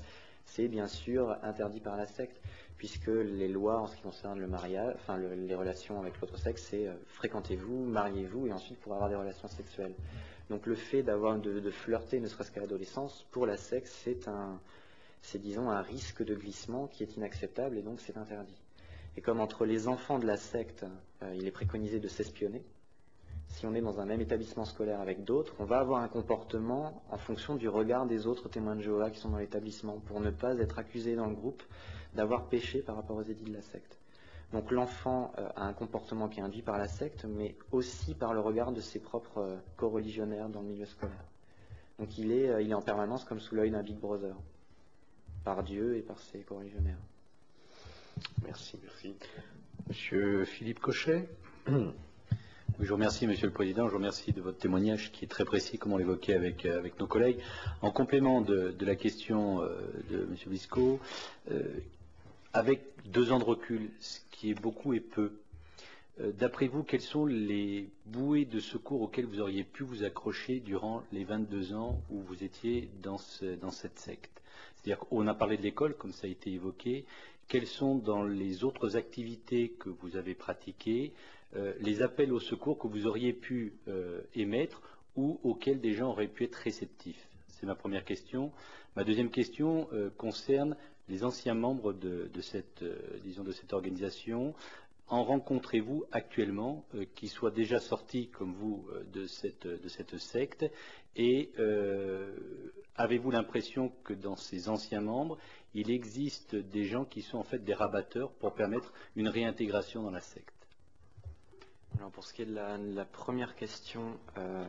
Speaker 2: c'est bien sûr interdit par la secte, puisque les lois en ce qui concerne le mariage, enfin le, les relations avec l'autre sexe, c'est euh, fréquentez-vous, mariez-vous et ensuite pour avoir des relations sexuelles. Donc le fait d'avoir de, de flirter, ne serait-ce qu'à l'adolescence, pour la secte, c'est un, c'est disons un risque de glissement qui est inacceptable et donc c'est interdit. Et comme entre les enfants de la secte, euh, il est préconisé de s'espionner, si on est dans un même établissement scolaire avec d'autres, on va avoir un comportement en fonction du regard des autres témoins de Jéhovah qui sont dans l'établissement, pour ne pas être accusé dans le groupe d'avoir péché par rapport aux édits de la secte. Donc l'enfant euh, a un comportement qui est induit par la secte, mais aussi par le regard de ses propres euh, co-religionnaires dans le milieu scolaire. Donc il est, euh, il est en permanence comme sous l'œil d'un Big Brother, par Dieu et par ses co-religionnaires.
Speaker 1: Merci.
Speaker 4: Merci.
Speaker 1: Monsieur Philippe Cochet.
Speaker 5: Oui, je vous remercie, Monsieur le Président. Je vous remercie de votre témoignage qui est très précis, comme on l'évoquait avec, euh, avec nos collègues. En complément de, de la question euh, de Monsieur Blisco, euh, avec deux ans de recul, ce qui est beaucoup et peu, euh, d'après vous, quelles sont les bouées de secours auxquelles vous auriez pu vous accrocher durant les vingt-deux ans où vous étiez dans, ce, dans cette secte? C'est-à-dire qu'on a parlé de l'école, comme ça a été évoqué. Quelles sont dans les autres activités que vous avez pratiquées euh, les appels au secours que vous auriez pu euh, émettre ou auxquels des gens auraient pu être réceptifs? C'est ma première question. Ma deuxième question euh, concerne les anciens membres de, de, cette, euh, disons de cette organisation. En rencontrez-vous actuellement euh, qui soient déjà sortis comme vous euh, de, cette, de cette secte et euh, avez-vous l'impression que dans ces anciens membres, il existe des gens qui sont en fait des rabatteurs pour permettre une réintégration dans la secte?
Speaker 2: Alors pour ce qui est de la, de la première question, euh,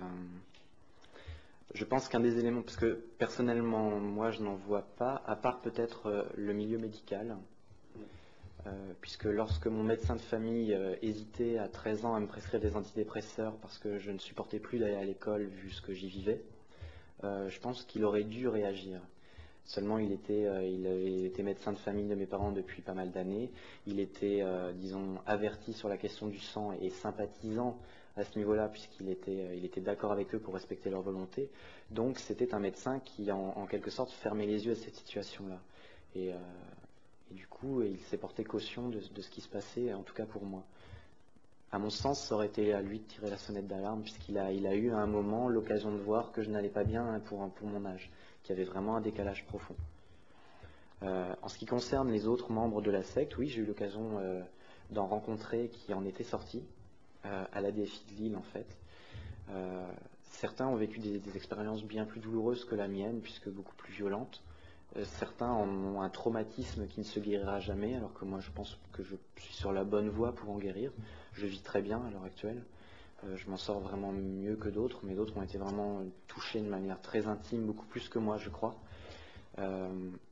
Speaker 2: je pense qu'un des éléments, parce que personnellement moi je n'en vois pas, à part peut-être euh, le milieu médical, euh, puisque lorsque mon médecin de famille euh, hésitait à treize ans à me prescrire des antidépresseurs parce que je ne supportais plus d'aller à l'école vu ce que j'y vivais, euh, je pense qu'il aurait dû réagir. Seulement, il était, euh, il, il était médecin de famille de mes parents depuis pas mal d'années. Il était, euh, disons, averti sur la question du sang et sympathisant à ce niveau-là, puisqu'il était, euh, il était d'accord avec eux pour respecter leur volonté. Donc, c'était un médecin qui, en, en quelque sorte, fermait les yeux à cette situation-là. Et, euh, et du coup, il s'est porté caution de, de ce qui se passait, en tout cas pour moi. À mon sens, ça aurait été à lui de tirer la sonnette d'alarme, puisqu'il a, il a eu à un moment l'occasion de voir que je n'allais pas bien pour, pour mon âge, qu'il y avait vraiment un décalage profond. Euh, en ce qui concerne les autres membres de la secte, oui, j'ai eu l'occasion euh, d'en rencontrer qui en étaient sortis, euh, à l'A D F I de Lille en fait. Euh, certains ont vécu des, des expériences bien plus douloureuses que la mienne, puisque beaucoup plus violentes. Euh, certains en ont un traumatisme qui ne se guérira jamais, alors que moi je pense que je suis sur la bonne voie pour en guérir. Je vis très bien à l'heure actuelle. Euh, je m'en sors vraiment mieux que d'autres, mais d'autres ont été vraiment touchés de manière très intime, beaucoup plus que moi, je crois. Euh,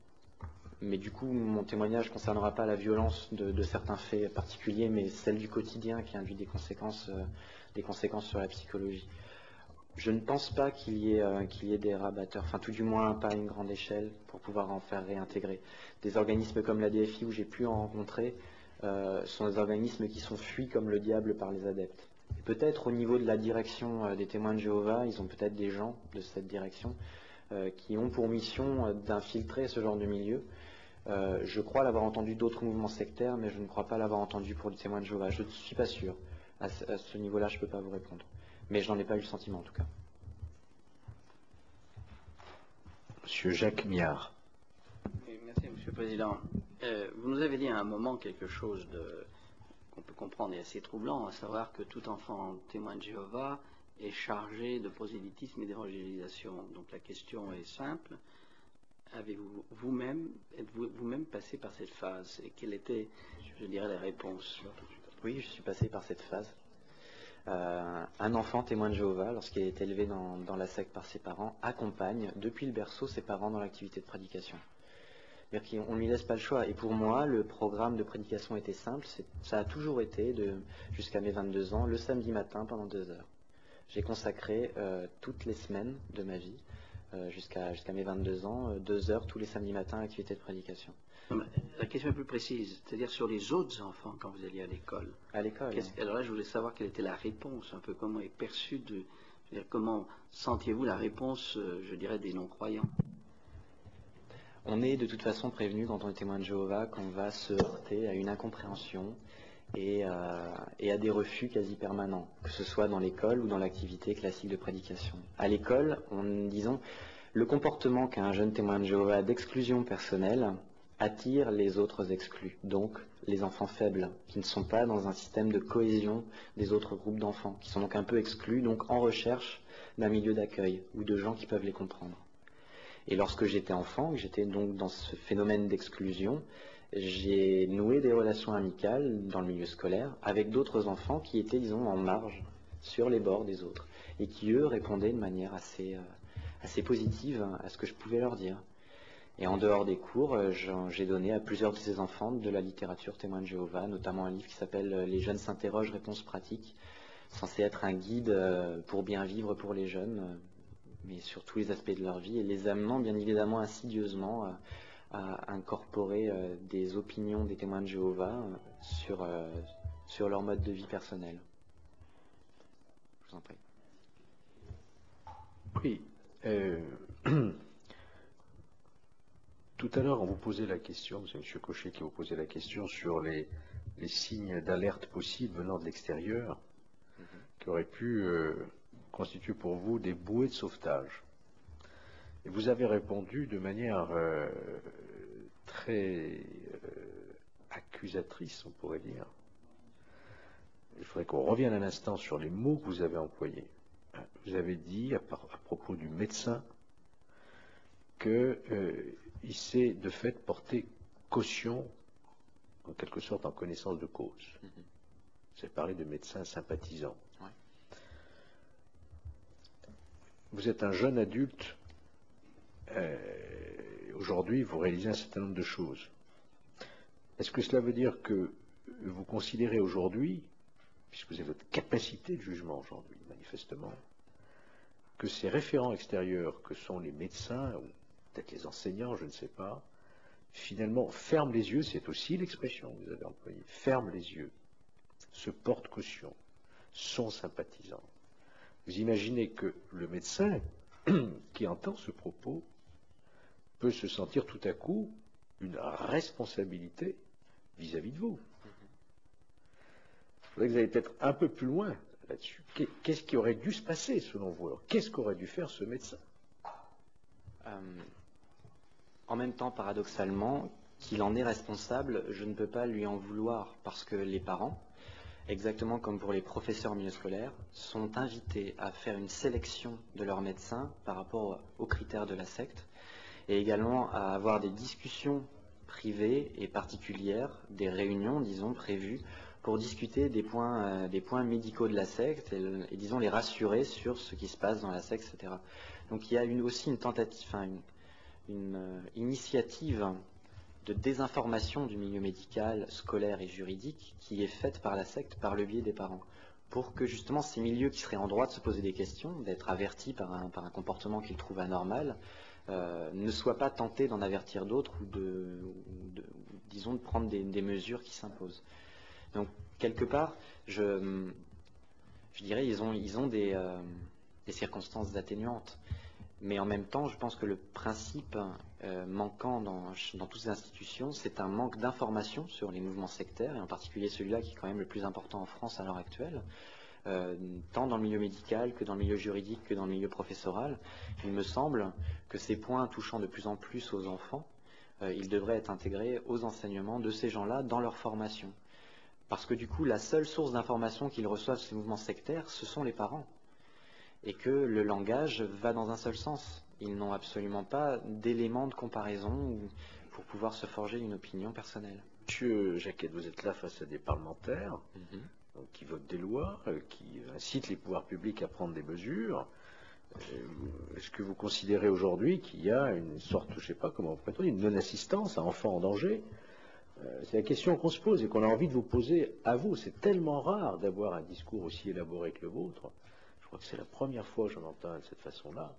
Speaker 2: mais du coup, mon témoignage ne concernera pas la violence de, de certains faits particuliers, mais celle du quotidien qui induit des conséquences, euh, des conséquences sur la psychologie. Je ne pense pas qu'il y ait, euh, qu'il y ait des rabatteurs, enfin tout du moins pas à une grande échelle, pour pouvoir en faire réintégrer. Des organismes comme l'A D F I où j'ai pu en rencontrer euh, sont des organismes qui sont fuis comme le diable par les adeptes. Et peut-être au niveau de la direction euh, des témoins de Jéhovah, ils ont peut-être des gens de cette direction euh, qui ont pour mission euh, d'infiltrer ce genre de milieu. Euh, je crois l'avoir entendu d'autres mouvements sectaires, mais je ne crois pas l'avoir entendu pour les témoins de Jéhovah. Je ne suis pas sûr. À ce, à ce niveau-là, je ne peux pas vous répondre. Mais je n'en ai pas eu le sentiment en tout cas.
Speaker 1: Monsieur Jacques Miard.
Speaker 6: Oui, merci, Monsieur le Président. Euh, vous nous avez dit à un moment quelque chose de, qu'on peut comprendre et assez troublant, à savoir que tout enfant témoin de Jéhovah est chargé de prosélytisme et d'évangélisation. Donc la question est simple. Avez-vous vous-même, êtes-vous vous-même passé par cette phase? Et quelles étaient, je dirais, les réponses?
Speaker 2: Oui, je suis passé par cette phase. Euh, un enfant témoin de Jéhovah, lorsqu'il est élevé dans, dans la secte par ses parents, accompagne depuis le berceau ses parents dans l'activité de prédication. C'est-à-dire qu'on ne lui laisse pas le choix. Et pour moi, le programme de prédication était simple. Ça a toujours été, de, jusqu'à mes vingt-deux ans, le samedi matin pendant deux heures. J'ai consacré euh, toutes les semaines de ma vie, euh, jusqu'à, jusqu'à mes vingt-deux ans, euh, deux heures tous les samedis matins à l'activité de prédication.
Speaker 6: La question est plus précise, c'est-à-dire sur les autres enfants quand vous alliez à l'école.
Speaker 2: À l'école.
Speaker 6: Qu'est-ce, alors là, je voulais savoir quelle était la réponse, un peu comment est perçue, de, je veux dire, comment sentiez-vous la réponse, euh, je dirais, des non-croyants?
Speaker 2: on est de toute façon prévenu quand on est témoin de Jéhovah qu'on va se heurter à une incompréhension et, euh, et à des refus quasi permanents, que ce soit dans l'école ou dans l'activité classique de prédication. À l'école, on, disons, le comportement qu'a un jeune témoin de Jéhovah d'exclusion personnelle attire les autres exclus, donc les enfants faibles, qui ne sont pas dans un système de cohésion des autres groupes d'enfants, qui sont donc un peu exclus, donc en recherche d'un milieu d'accueil ou de gens qui peuvent les comprendre. Et lorsque j'étais enfant, que j'étais donc dans ce phénomène d'exclusion, j'ai noué des relations amicales dans le milieu scolaire avec d'autres enfants qui étaient, disons, en marge, sur les bords des autres, et qui, eux, répondaient de manière assez, euh, assez positive à ce que je pouvais leur dire. Et en dehors des cours, j'ai donné à plusieurs de ces enfants de la littérature témoin de Jéhovah, notamment un livre qui s'appelle « Les jeunes s'interrogent, réponses pratiques », censé être un guide pour bien vivre pour les jeunes, mais sur tous les aspects de leur vie, et les amenant bien évidemment insidieusement à, à incorporer des opinions des témoins de Jéhovah sur, sur leur mode de vie personnel. Je vous en prie.
Speaker 1: Oui. Euh... Tout à l'heure, on vous posait la question, c'est M. Cochet qui vous posait la question sur les, les signes d'alerte possibles venant de l'extérieur, mm-hmm. qui auraient pu euh, constituer pour vous des bouées de sauvetage. Et vous avez répondu de manière euh, très euh, accusatrice, on pourrait dire. Il faudrait qu'on revienne un instant sur les mots que vous avez employés. Vous avez dit, à, par, à propos du médecin, qu'il euh, s'est de fait porté caution, en quelque sorte en connaissance de cause. Mm-hmm. Vous avez parlé de médecin sympathisant. Ouais. Vous êtes un jeune adulte, euh, aujourd'hui vous réalisez un certain nombre de choses. Est-ce que cela veut dire que vous considérez aujourd'hui, puisque vous avez votre capacité de jugement aujourd'hui, manifestement, que ces référents extérieurs que sont les médecins, ou peut-être les enseignants, je ne sais pas, finalement, ferment les yeux, c'est aussi l'expression que vous avez employée, ferment les yeux, se portent caution, sont sympathisants. Vous imaginez que le médecin qui entend ce propos peut se sentir tout à coup une responsabilité vis-à-vis de vous. Il faudrait que vous allez peut-être un peu plus loin là-dessus. Qu'est-ce qui aurait dû se passer selon vous? Alors, qu'est-ce qu'aurait dû faire ce médecin?
Speaker 2: euh, En même temps, paradoxalement, qu'il en est responsable, je ne peux pas lui en vouloir, parce que les parents, exactement comme pour les professeurs en milieu scolaire, sont invités à faire une sélection de leurs médecins par rapport aux critères de la secte, et également à avoir des discussions privées et particulières, des réunions, disons, prévues, pour discuter des points, euh, des points médicaux de la secte et, et, disons, les rassurer sur ce qui se passe dans la secte, et cetera. Donc il y a une, aussi une tentative, enfin, une, une euh, initiative de désinformation du milieu médical, scolaire et juridique qui est faite par la secte par le biais des parents, pour que justement ces milieux qui seraient en droit de se poser des questions, d'être avertis par un, par un comportement qu'ils trouvent anormal, euh, ne soient pas tentés d'en avertir d'autres ou de, ou de, disons, de prendre des, des mesures qui s'imposent. Donc quelque part, je, je dirais ils ont, ils ont des, euh, des circonstances atténuantes. Mais en même temps, je pense que le principe euh, manquant dans, dans toutes ces institutions, c'est un manque d'information sur les mouvements sectaires, et en particulier celui-là qui est quand même le plus important en France à l'heure actuelle, euh, tant dans le milieu médical que dans le milieu juridique que dans le milieu professoral. Il me semble que ces points touchant de plus en plus aux enfants, euh, ils devraient être intégrés aux enseignements de ces gens-là dans leur formation. Parce que du coup, la seule source d'information qu'ils reçoivent de ces mouvements sectaires, ce sont les parents. Et que le langage va dans un seul sens. Ils n'ont absolument pas d'éléments de comparaison pour pouvoir se forger une opinion personnelle.
Speaker 1: Monsieur Jacquet, vous êtes là face à des parlementaires mm-hmm. donc, qui votent des lois, euh, qui incitent les pouvoirs publics à prendre des mesures. Euh, Est-ce que vous considérez aujourd'hui qu'il y a une sorte, je ne sais pas comment vous prétendez, une non-assistance à enfants en danger? euh, C'est la question qu'on se pose et qu'on a envie de vous poser à vous. C'est tellement rare d'avoir un discours aussi élaboré que le vôtre. Je crois que c'est la première fois que j'en entends de cette façon-là.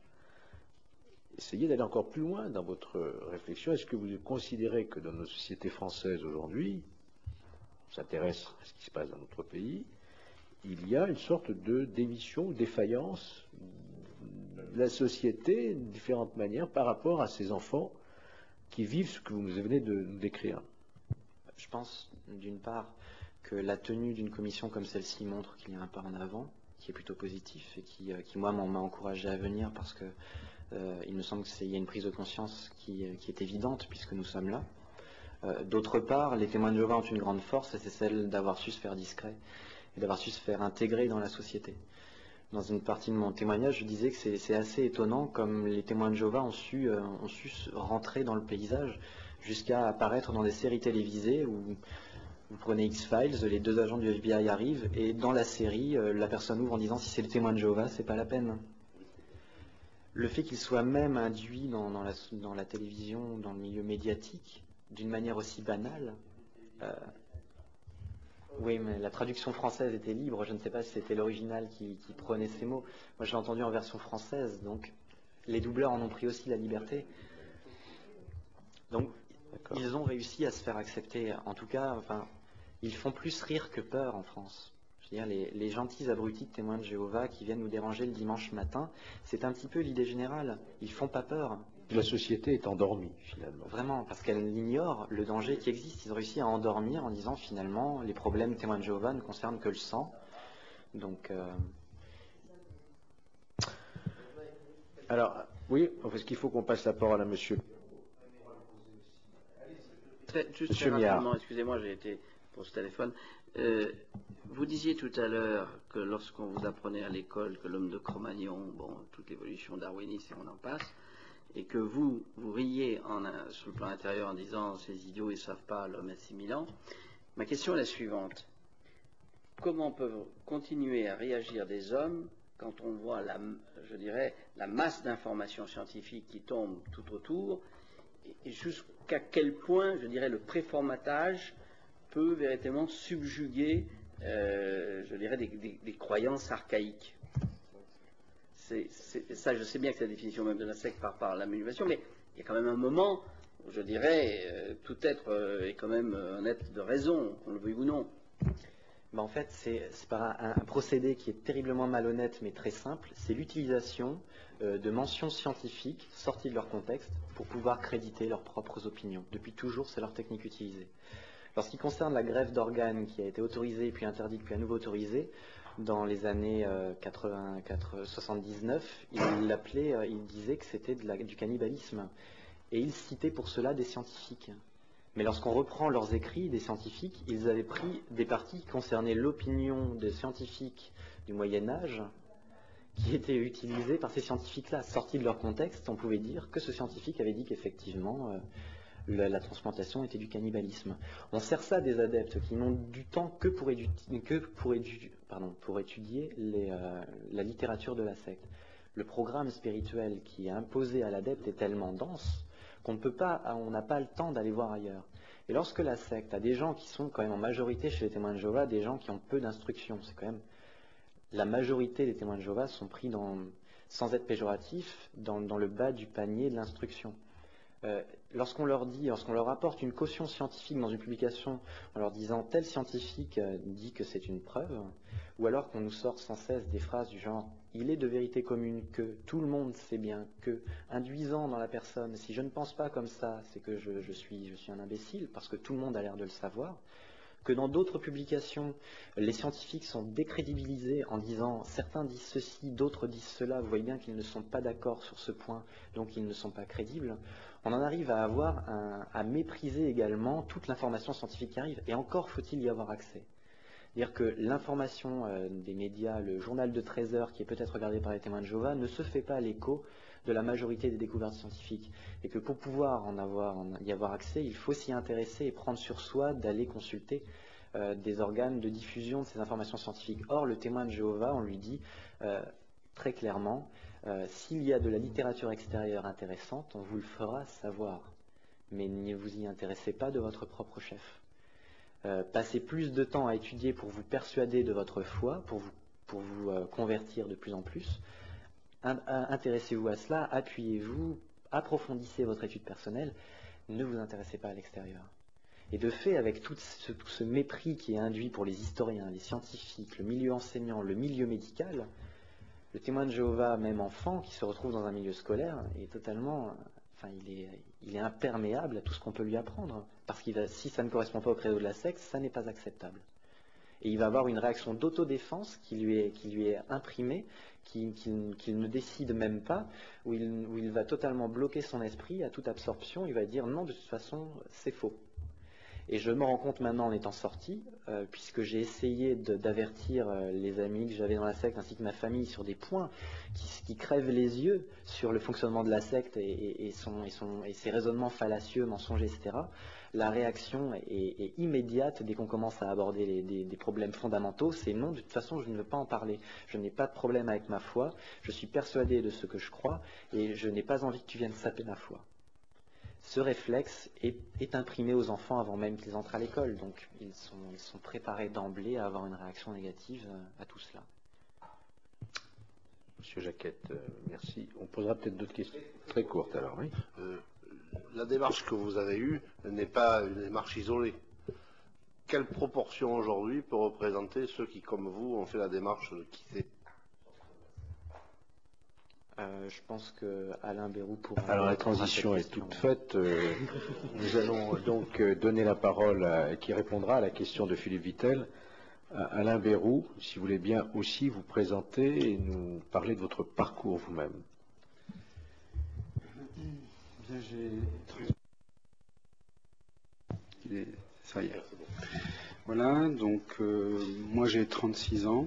Speaker 1: Essayez d'aller encore plus loin dans votre réflexion. Est-ce que vous considérez que dans nos sociétés françaises aujourd'hui, on s'intéresse à ce qui se passe dans notre pays, il y a une sorte de démission ou défaillance de la société de différentes manières par rapport à ces enfants qui vivent ce que vous venez de nous décrire.
Speaker 2: Je pense, d'une part, que la tenue d'une commission comme celle-ci montre qu'il y a un pas en avant, qui est plutôt positif et qui, qui moi, m'a encouragé à venir parce que euh, il me semble qu'il y a une prise de conscience qui, qui est évidente puisque nous sommes là. Euh, D'autre part, les témoins de Jéhovah ont une grande force et c'est celle d'avoir su se faire discret et d'avoir su se faire intégrer dans la société. Dans une partie de mon témoignage, je disais que c'est assez étonnant comme les témoins de Jéhovah ont su, euh, ont su rentrer dans le paysage jusqu'à apparaître dans des séries télévisées où vous prenez X-Files, les deux agents du F B I arrivent et dans la série, euh, la personne ouvre en disant si c'est le témoin de Jéhovah, c'est pas la peine. Le fait qu'il soit même induit dans, dans, la, dans la télévision, dans le milieu médiatique, d'une manière aussi banale. Euh, oui, mais la traduction française était libre. Je ne sais pas si c'était l'original qui, qui prenait ces mots. Moi, je l'ai entendu en version française, donc les doubleurs en ont pris aussi la liberté. Donc, ils ont réussi à se faire accepter. En tout cas, enfin, ils font plus rire que peur en France. Je veux dire, les, les gentils abrutis de témoins de Jéhovah qui viennent nous déranger le dimanche matin, c'est un petit peu l'idée générale. Ils font pas peur.
Speaker 1: La société est endormie, finalement.
Speaker 2: Vraiment, parce qu'elle ignore le danger qui existe. Ils ont réussi à endormir en disant, finalement, les problèmes témoins de Jéhovah ne concernent que le sang. Donc... Euh...
Speaker 1: Alors, oui, parce qu'il faut qu'on passe la parole à monsieur.
Speaker 6: Très, juste
Speaker 1: Monsieur
Speaker 6: très
Speaker 1: Miard.
Speaker 6: rapidement, excusez-moi, j'ai été pour ce téléphone. Euh, vous disiez tout à l'heure que lorsqu'on vous apprenait à l'école que l'homme de Cro-Magnon, bon, toute l'évolution darwiniste et on en passe, et que vous, vous riez en, sur le plan intérieur en disant ces idiots, ils ne savent pas l'homme a six mille ans. Ma question est la suivante. Comment peuvent continuer à réagir des hommes quand on voit la, je dirais, la masse d'informations scientifiques qui tombent tout autour, et jusqu'à quel point, je dirais, le préformatage peut véritablement subjuguer, euh, je dirais, des, des, des croyances archaïques. C'est, c'est, ça, je sais bien que c'est la définition même de la secte par, par la manipulation, mais il y a quand même un moment où, je dirais, euh, tout être euh, est quand même un être de raison, qu'on le veuille ou non.
Speaker 2: Ben en fait, c'est par un, un procédé qui est terriblement malhonnête, mais très simple. C'est l'utilisation euh, de mentions scientifiques sorties de leur contexte pour pouvoir créditer leurs propres opinions. Depuis toujours, c'est leur technique utilisée. Lorsqu'il concerne la greffe d'organes qui a été autorisée, puis interdite, puis à nouveau autorisée, dans les années euh, quatre-vingt-quatre, soixante-dix-neuf, il l'appelait, euh, il disait que c'était du cannibalisme. Et il citait pour cela des scientifiques. Mais lorsqu'on reprend leurs écrits des scientifiques, ils avaient pris des parties qui concernaient l'opinion des scientifiques du Moyen-Âge, qui étaient utilisées par ces scientifiques-là. Sortis de leur contexte, on pouvait dire que ce scientifique avait dit qu'effectivement... Euh, La, la transplantation était du cannibalisme. On sert ça des adeptes qui n'ont du temps que pour, édu que pour, édu pardon, pour étudier les, euh, la littérature de la secte. Le programme spirituel qui est imposé à l'adepte est tellement dense qu'on ne peut pas, on n'a pas le temps d'aller voir ailleurs. Et lorsque la secte a des gens qui sont quand même en majorité chez les témoins de Jéhovah, des gens qui ont peu d'instruction, c'est quand même la majorité des témoins de Jéhovah sont pris dans, sans être péjoratifs, dans, dans le bas du panier de l'instruction. Euh, lorsqu'on leur dit, lorsqu'on leur apporte une caution scientifique dans une publication en leur disant tel scientifique euh, dit que c'est une preuve, ou alors qu'on nous sort sans cesse des phrases du genre il est de vérité commune que, tout le monde sait bien que, induisant dans la personne, si je ne pense pas comme ça, c'est que je, je, suis, je suis un imbécile, parce que tout le monde a l'air de le savoir, que dans d'autres publications, les scientifiques sont décrédibilisés en disant certains disent ceci, d'autres disent cela, vous voyez bien qu'ils ne sont pas d'accord sur ce point, donc ils ne sont pas crédibles. On en arrive à avoir un, à mépriser également toute l'information scientifique qui arrive, et encore faut-il y avoir accès. C'est-à-dire que l'information euh, des médias, le journal de treize heures qui est peut-être regardé par les témoins de Jéhovah, ne se fait pas à l'écho de la majorité des découvertes scientifiques. Et que pour pouvoir en avoir, en y avoir accès, il faut s'y intéresser et prendre sur soi d'aller consulter euh, des organes de diffusion de ces informations scientifiques. Or, le témoin de Jéhovah, on lui dit euh, très clairement, euh, s'il y a de la littérature extérieure intéressante, on vous le fera savoir. Mais ne vous y intéressez pas de votre propre chef. Euh, passez plus de temps à étudier pour vous persuader de votre foi, pour vous, pour vous euh, convertir de plus en plus. Intéressez-vous à cela, appuyez-vous, approfondissez votre étude personnelle, ne vous intéressez pas à l'extérieur. Et de fait, avec tout ce, tout ce mépris qui est induit pour les historiens, les scientifiques, le milieu enseignant, le milieu médical, le témoin de Jéhovah, même enfant, qui se retrouve dans un milieu scolaire, est totalement enfin, il est, il est imperméable à tout ce qu'on peut lui apprendre. Parce que si ça ne correspond pas au credo de la secte, ça n'est pas acceptable. Et il va avoir une réaction d'autodéfense qui lui est, qui lui est imprimée, qu'il qui, qui ne décide même pas, où il, où il va totalement bloquer son esprit à toute absorption. Il va dire non, de toute façon, c'est faux. Et je me rends compte maintenant en étant sorti, euh, puisque j'ai essayé de, d'avertir euh, les amis que j'avais dans la secte ainsi que ma famille sur des points qui, qui crèvent les yeux sur le fonctionnement de la secte et, et, et, son, et, son, et ses raisonnements fallacieux, mensongers, et cetera. La réaction est, est immédiate dès qu'on commence à aborder les, des, des problèmes fondamentaux. C'est non, de toute façon, je ne veux pas en parler. Je n'ai pas de problème avec ma foi. Je suis persuadé de ce que je crois et je n'ai pas envie que tu viennes saper ma foi. Ce réflexe est, est imprimé aux enfants avant même qu'ils entrent à l'école. Donc, ils sont, ils sont préparés d'emblée à avoir une réaction négative à tout cela.
Speaker 1: Monsieur Jacquette, euh, merci. On posera peut-être d'autres questions très courtes alors, oui.
Speaker 7: Euh, la démarche que vous avez eue n'est pas une démarche isolée. Quelle proportion aujourd'hui peut représenter ceux qui, comme vous, ont fait la démarche de quitter?
Speaker 2: Euh, je pense que Alain Bérou pourra...
Speaker 1: Alors la transition est toute faite. Euh, nous allons donc euh, donner la parole à, qui répondra à la question de Philippe Vittel, à Alain Bérou, si vous voulez bien aussi vous présenter et nous parler de votre parcours vous-même.
Speaker 8: Bien, j'ai... Il est... Ça y est. Voilà, donc euh, moi j'ai trente-six ans.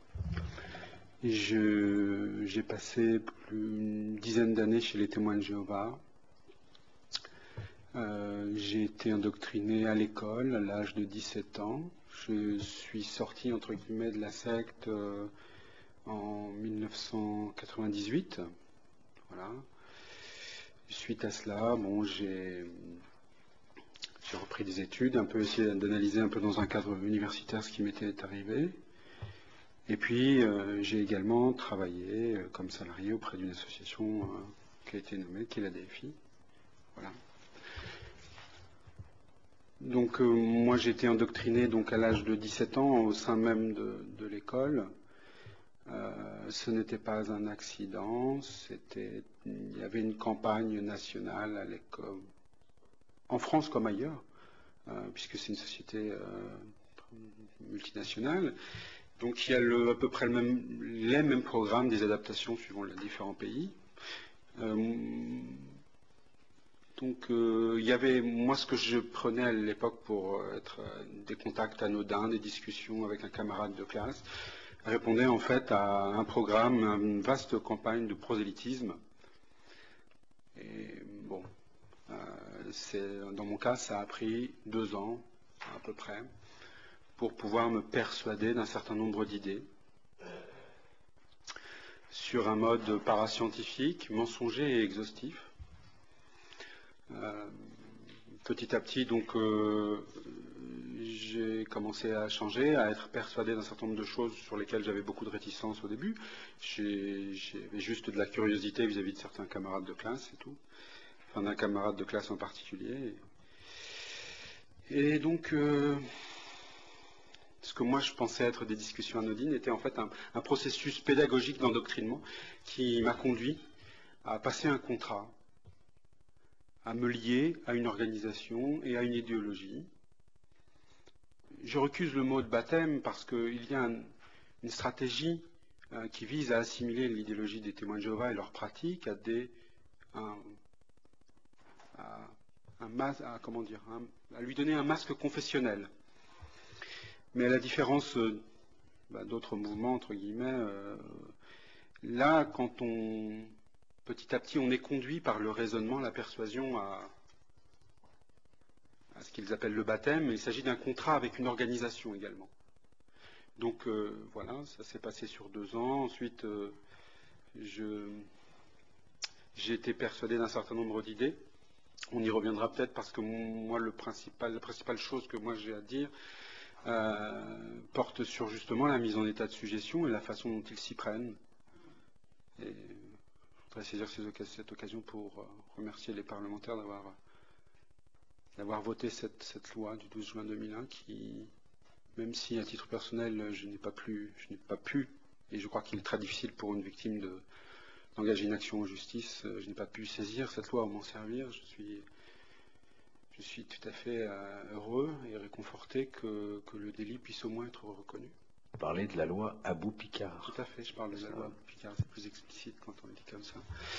Speaker 8: Je, j'ai passé plus une dizaine d'années chez les Témoins de Jéhovah. Euh, j'ai été indoctriné à l'école à l'âge de dix-sept ans. Je suis sorti, entre guillemets, de la secte euh, en mille neuf cent quatre-vingt-dix-huit. Voilà. Suite à cela, bon, j'ai, j'ai repris des études, un peu essayé d'analyser un peu dans un cadre universitaire ce qui m'était arrivé. Et puis, euh, j'ai également travaillé euh, comme salarié auprès d'une association euh, qui a été nommée, qui est la D F I. Voilà. Donc, euh, moi, j'ai été endoctriné donc, à l'âge de dix-sept ans au sein même de, de l'école. Euh, ce n'était pas un accident, c'était, il y avait une campagne nationale à l'école, en France comme ailleurs, euh, puisque c'est une société euh, multinationale. Donc il y a le, à peu près le même, les mêmes programmes, des adaptations suivant les différents pays. Euh, donc euh, il y avait, moi ce que je prenais à l'époque pour être euh, des contacts anodins, des discussions avec un camarade de classe, répondait en fait à un programme, à une vaste campagne de prosélytisme. Et bon, euh, c'est, dans mon cas ça a pris deux ans à peu près, pour pouvoir me persuader d'un certain nombre d'idées sur un mode parascientifique, mensonger et exhaustif. Euh, petit à petit, donc, euh, j'ai commencé à changer, à être persuadé d'un certain nombre de choses sur lesquelles j'avais beaucoup de réticence au début. J'ai, j'avais juste de la curiosité vis-à-vis de certains camarades de classe et tout, enfin d'un camarade de classe en particulier. Et donc... Euh, ce que moi je pensais être des discussions anodines était en fait un, un processus pédagogique d'endoctrinement qui m'a conduit à passer un contrat, à me lier à une organisation et à une idéologie. Je recuse le mot de baptême parce qu'il y a un, une stratégie euh, qui vise à assimiler l'idéologie des Témoins de Jéhovah et leurs pratiques à des un, à, un mas, à, comment dire, un, à lui donner un masque confessionnel. Mais à la différence euh, bah, d'autres mouvements, entre guillemets, euh, là, quand on, petit à petit, on est conduit par le raisonnement, la persuasion à, à ce qu'ils appellent le baptême, il s'agit d'un contrat avec une organisation également. Donc euh, voilà, ça s'est passé sur deux ans. Ensuite, euh, je, j'ai été persuadé d'un certain nombre d'idées. On y reviendra peut-être parce que moi, le principal, la principale chose que moi j'ai à dire, Euh, porte sur justement la mise en état de suggestion et la façon dont ils s'y prennent. Et je voudrais saisir cette occasion pour remercier les parlementaires d'avoir, d'avoir voté cette, cette loi du douze juin deux mille un qui, même si à titre personnel je n'ai pas pu, je n'ai pas pu, et je crois qu'il est très difficile pour une victime de, d'engager une action en justice. Euh, je n'ai pas pu saisir cette loi ou m'en servir. Je suis, je suis tout à fait euh, heureux et réconforté que, que le délit puisse au moins être reconnu.
Speaker 1: Vous parlez de la loi Abou-Picard.
Speaker 8: Tout à fait, je parle de la loi Picard, c'est plus explicite quand on le dit comme ça.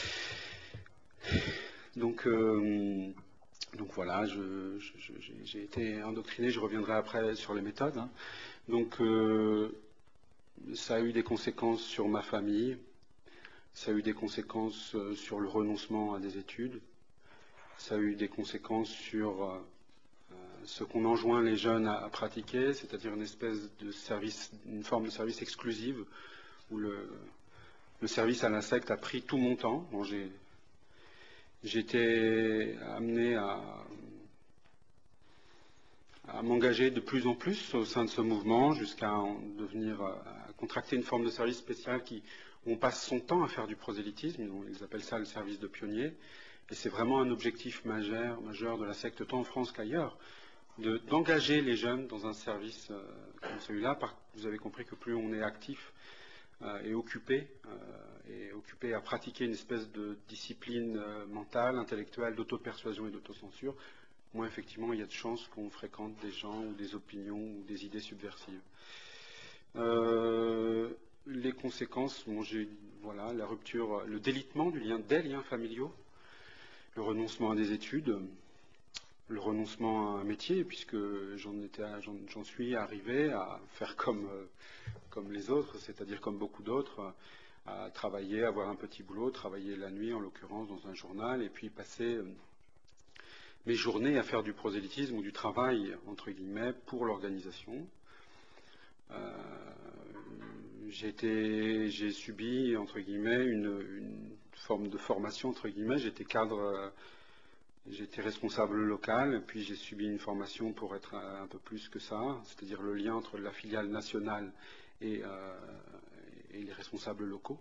Speaker 8: Donc, euh, donc voilà, je, je, je, j'ai été endoctriné, je reviendrai après sur les méthodes. Hein. Donc euh, ça a eu des conséquences sur ma famille, ça a eu des conséquences sur le renoncement à des études, ça a eu des conséquences sur euh, ce qu'on enjoint les jeunes à, à pratiquer, c'est-à-dire une espèce de service, une forme de service exclusive, où le, le service à la secte a pris tout mon temps. Bon, j'ai, j'ai été amené à, à m'engager de plus en plus au sein de ce mouvement, jusqu'à en devenir, à contracter une forme de service spécial qui, où on passe son temps à faire du prosélytisme. Ils appellent ça le service de pionnier. Et c'est vraiment un objectif majeur, majeur de la secte, tant en France qu'ailleurs, de, d'engager les jeunes dans un service euh, comme celui-là. Par, vous avez compris que plus on est actif euh, et occupé, euh, et occupé à pratiquer une espèce de discipline euh, mentale, intellectuelle, d'auto-persuasion et d'autocensure, moins effectivement il y a de chances qu'on fréquente des gens ou des opinions ou des idées subversives. Euh, les conséquences, bon, j'ai, voilà, la rupture, le délitement du lien, des liens familiaux, le renoncement à des études, le renoncement à un métier, puisque j'en, étais, j'en, j'en suis arrivé à faire comme, euh, comme les autres, c'est-à-dire comme beaucoup d'autres, à travailler, avoir un petit boulot, travailler la nuit en l'occurrence dans un journal, et puis passer euh, mes journées à faire du prosélytisme ou du travail, entre guillemets, pour l'organisation. Euh, j'ai, été, j'ai subi, entre guillemets, une, une forme de formation, entre guillemets, j'étais cadre... Euh, J'étais responsable local, puis j'ai subi une formation pour être un peu plus que ça, c'est-à-dire le lien entre la filiale nationale et, euh, et les responsables locaux.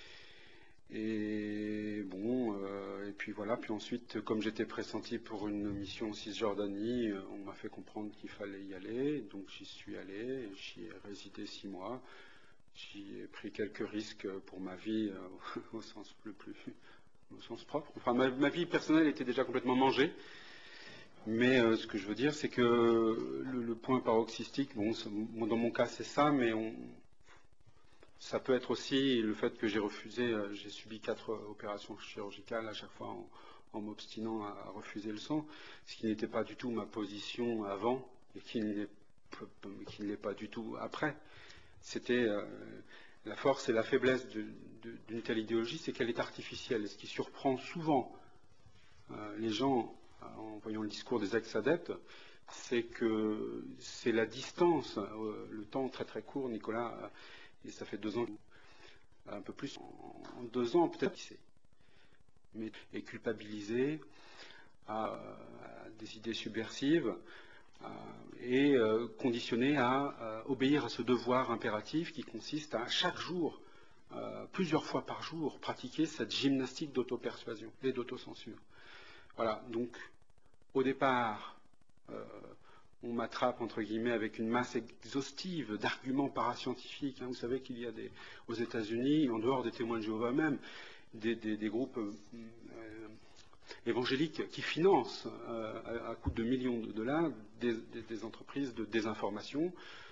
Speaker 8: Et bon, euh, et puis voilà, puis ensuite, comme j'étais pressenti pour une mission en Cisjordanie, on m'a fait comprendre qu'il fallait y aller, donc j'y suis allé, j'y ai résidé six mois, j'y ai pris quelques risques pour ma vie euh, au sens le plus... au sens propre. Enfin, ma, ma vie personnelle était déjà complètement mangée. Mais euh, ce que je veux dire, c'est que le, le point paroxystique, bon, dans mon cas, c'est ça, mais on, ça peut être aussi le fait que j'ai refusé, euh, j'ai subi quatre opérations chirurgicales à chaque fois en, en m'obstinant à, à refuser le sang, ce qui n'était pas du tout ma position avant et qui ne l'est, qui ne l'est pas du tout après. C'était... Euh, la force et la faiblesse de, de, d'une telle idéologie, c'est qu'elle est artificielle. Et ce qui surprend souvent euh, les gens en voyant le discours des ex-adeptes, c'est que c'est la distance, euh, le temps très très court, Nicolas, euh, et ça fait deux ans, un peu plus, en, en deux ans peut-être, mais est culpabilisé à, à des idées subversives, Euh, et euh, conditionné à euh, obéir à ce devoir impératif qui consiste à chaque jour, euh, plusieurs fois par jour, pratiquer cette gymnastique d'auto-persuasion et d'autocensure. Voilà, donc au départ, euh, on m'attrape entre guillemets avec une masse exhaustive d'arguments parascientifiques. Hein. Vous savez qu'il y a des, aux États-Unis, en dehors des témoins de Jéhovah même, des, des, des groupes euh, évangéliques qui financent euh, à, à coût de millions de dollars des, des, des entreprises de désinformation.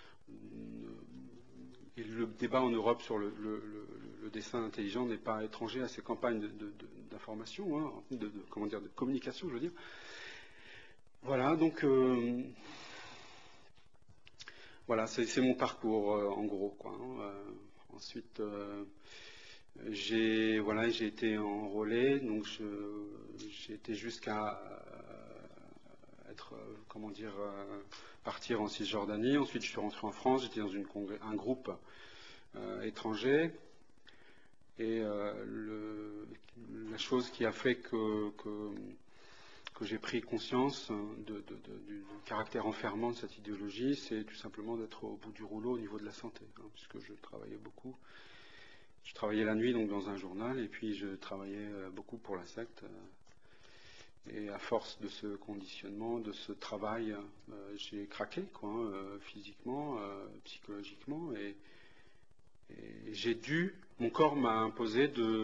Speaker 8: Et le débat en Europe sur le, le, le, le dessin intelligent n'est pas étranger à ces campagnes de, de, de, d'information, hein, de, de, comment dire, de communication, je veux dire. Voilà, donc euh, voilà, c'est, c'est mon parcours euh, en gros, quoi. Hein. Euh, ensuite. Euh, J'ai voilà, j'ai été enrôlé, donc je, j'ai été jusqu'à euh, être, euh, comment dire, euh, partir en Cisjordanie. Ensuite, je suis rentré en France. J'étais dans une congrès, un groupe euh, étranger, et euh, le, la chose qui a fait que que, que j'ai pris conscience de, de, de, du, du caractère enfermant de cette idéologie, c'est tout simplement d'être au bout du rouleau au niveau de la santé, hein, puisque je travaillais beaucoup. Je travaillais la nuit donc dans un journal, et puis je travaillais beaucoup pour la secte. Et à force de ce conditionnement, de ce travail, euh, j'ai craqué, quoi, euh, physiquement, euh, psychologiquement, et, et j'ai dû, mon corps m'a imposé de,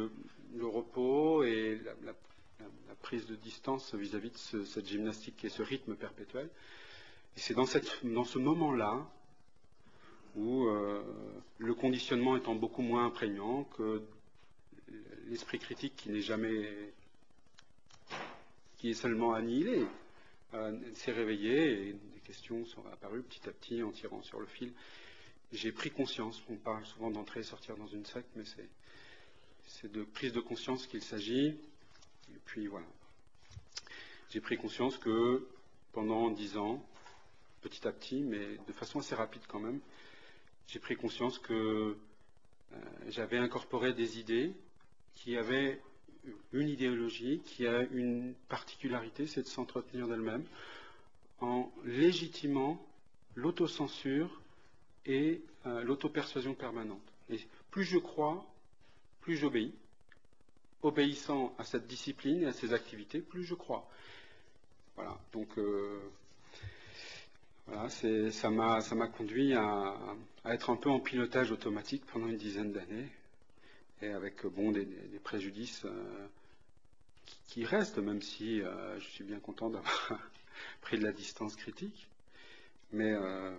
Speaker 8: le repos et la, la, la prise de distance vis-à-vis de ce, cette gymnastique et ce rythme perpétuel. Et c'est dans, cette, dans ce moment-là où euh, le conditionnement étant beaucoup moins prégnant, que l'esprit critique qui n'est jamais, qui est seulement annihilé, euh, s'est réveillé et des questions sont apparues petit à petit en tirant sur le fil. J'ai pris conscience, on parle souvent d'entrer et sortir dans une secte, mais c'est, c'est de prise de conscience qu'il s'agit. Et puis voilà. J'ai pris conscience que pendant dix ans, petit à petit, mais de façon assez rapide quand même, j'ai pris conscience que euh, j'avais incorporé des idées qui avaient une idéologie, qui a une particularité, c'est de s'entretenir d'elle-même, en légitimant l'autocensure et euh, l'auto-persuasion permanente. Et plus je crois, plus j'obéis. Obéissant à cette discipline et à ces activités, plus je crois. Voilà, donc euh, voilà, c'est, ça m'a ça m'a conduit à, à être un peu en pilotage automatique pendant une dizaine d'années, et avec bon des, des préjudices euh, qui, qui restent, même si euh, je suis bien content d'avoir pris de la distance critique. Mais euh,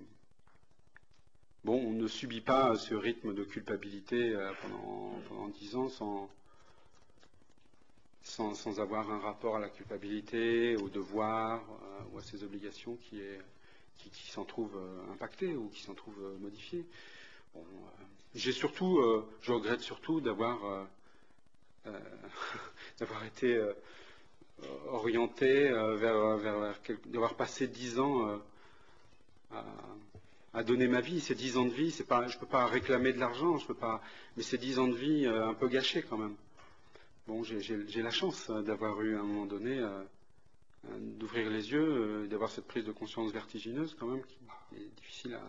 Speaker 8: bon, on ne subit pas ce rythme de culpabilité euh, pendant, pendant dix ans sans, sans, sans avoir un rapport à la culpabilité, au devoir euh, ou à ses obligations qui, est, qui, qui s'en trouve euh, impacté ou qui s'en trouve euh, modifié. Bon, euh, j'ai surtout, euh, je regrette surtout d'avoir, euh, euh, d'avoir été euh, orienté euh, vers, vers, vers quelque, d'avoir passé dix ans euh, à à donner ma vie. Ces dix ans de vie, c'est pas, je ne peux pas réclamer de l'argent, je peux pas, mais ces dix ans de vie euh, un peu gâchés quand même. Bon, j'ai, j'ai, j'ai la chance d'avoir eu à un moment donné, euh, euh, d'ouvrir les yeux, euh, d'avoir cette prise de conscience vertigineuse quand même, qui est difficile à...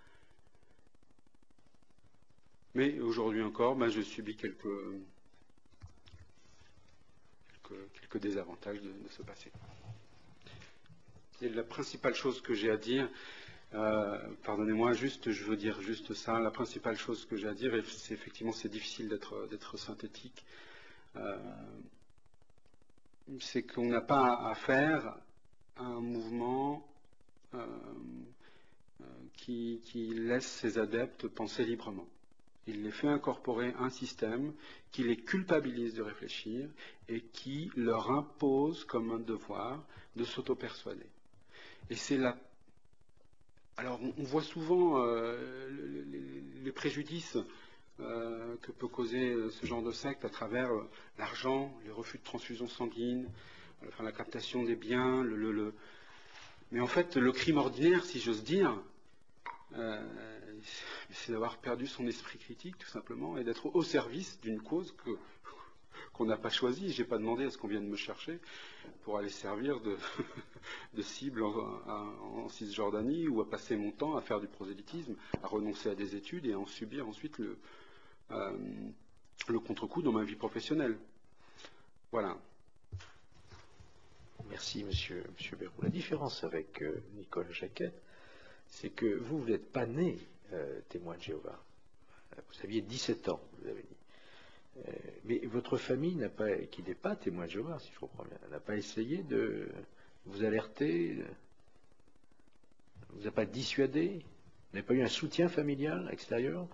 Speaker 8: Mais aujourd'hui encore, ben, je subis quelques, quelques, quelques désavantages de, de ce passé. Et la principale chose que j'ai à dire, Euh, pardonnez-moi, juste, je veux dire juste ça. La principale chose que j'ai à dire, et c'est effectivement, c'est difficile d'être, d'être synthétique, euh, c'est qu'on n'a pas à faire un mouvement euh, euh, qui, qui laisse ses adeptes penser librement. Il les fait incorporer un système qui les culpabilise de réfléchir et qui leur impose comme un devoir de s'auto-persuader. Et c'est la Alors, on voit souvent euh, les, les préjudices euh, que peut causer ce genre de secte à travers euh, l'argent, les refus de transfusion sanguine, euh, enfin, la captation des biens. Le, le, le... Mais en fait, le crime ordinaire, si j'ose dire, euh, c'est d'avoir perdu son esprit critique, tout simplement, et d'être au service d'une cause que, qu'on n'a pas choisie. Je n'ai pas demandé à ce qu'on vienne me chercher pour aller servir de, de cible en, en, en Cisjordanie ou à passer mon temps à faire du prosélytisme, à renoncer à des études et à en subir ensuite le, euh, le contre-coup dans ma vie professionnelle. Voilà.
Speaker 1: Merci, monsieur, monsieur Bérou. La différence avec euh, Nicolas Jacquette, c'est que vous, vous n'êtes pas né euh, témoin de Jéhovah. Vous aviez dix-sept ans, vous avez dit. Euh, mais votre famille n'a pas, qui n'est pas témoin de Jéhovah, si je comprends bien, n'a pas essayé de vous alerter, de, vous n'a pas dissuadé, vous n'avez pas eu un soutien familial extérieur?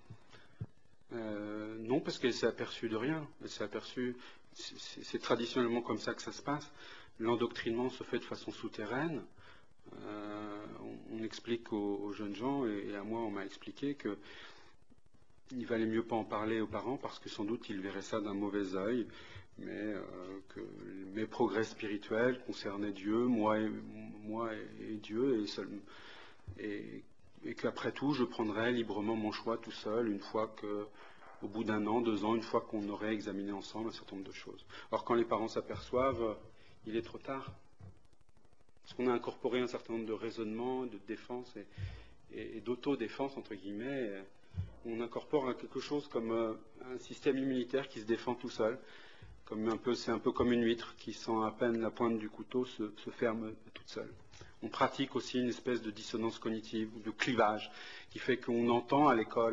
Speaker 8: euh, Non, parce qu'elle s'est aperçue de rien. Elle s'est aperçue, c'est, c'est, c'est traditionnellement comme ça que ça se passe. L'endoctrinement se fait de façon souterraine. Euh, on, on explique aux, aux jeunes gens, et, et à moi on m'a expliqué que il valait mieux pas en parler aux parents parce que sans doute ils verraient ça d'un mauvais œil, mais euh, que mes progrès spirituels concernaient Dieu, moi et, moi et, et Dieu, et, seul, et, et qu'après tout je prendrais librement mon choix tout seul une fois que, au bout d'un an, deux ans, une fois qu'on aurait examiné ensemble un certain nombre de choses. Or quand les parents s'aperçoivent, il est trop tard. Parce qu'on a incorporé un certain nombre de raisonnements, de défense et, et, et d'autodéfense, entre guillemets. On incorpore quelque chose comme euh, un système immunitaire qui se défend tout seul. Comme un peu, c'est un peu comme une huître qui, sent à peine la pointe du couteau, se, se ferme toute seule. On pratique aussi une espèce de dissonance cognitive, de clivage, qui fait qu'on entend à l'école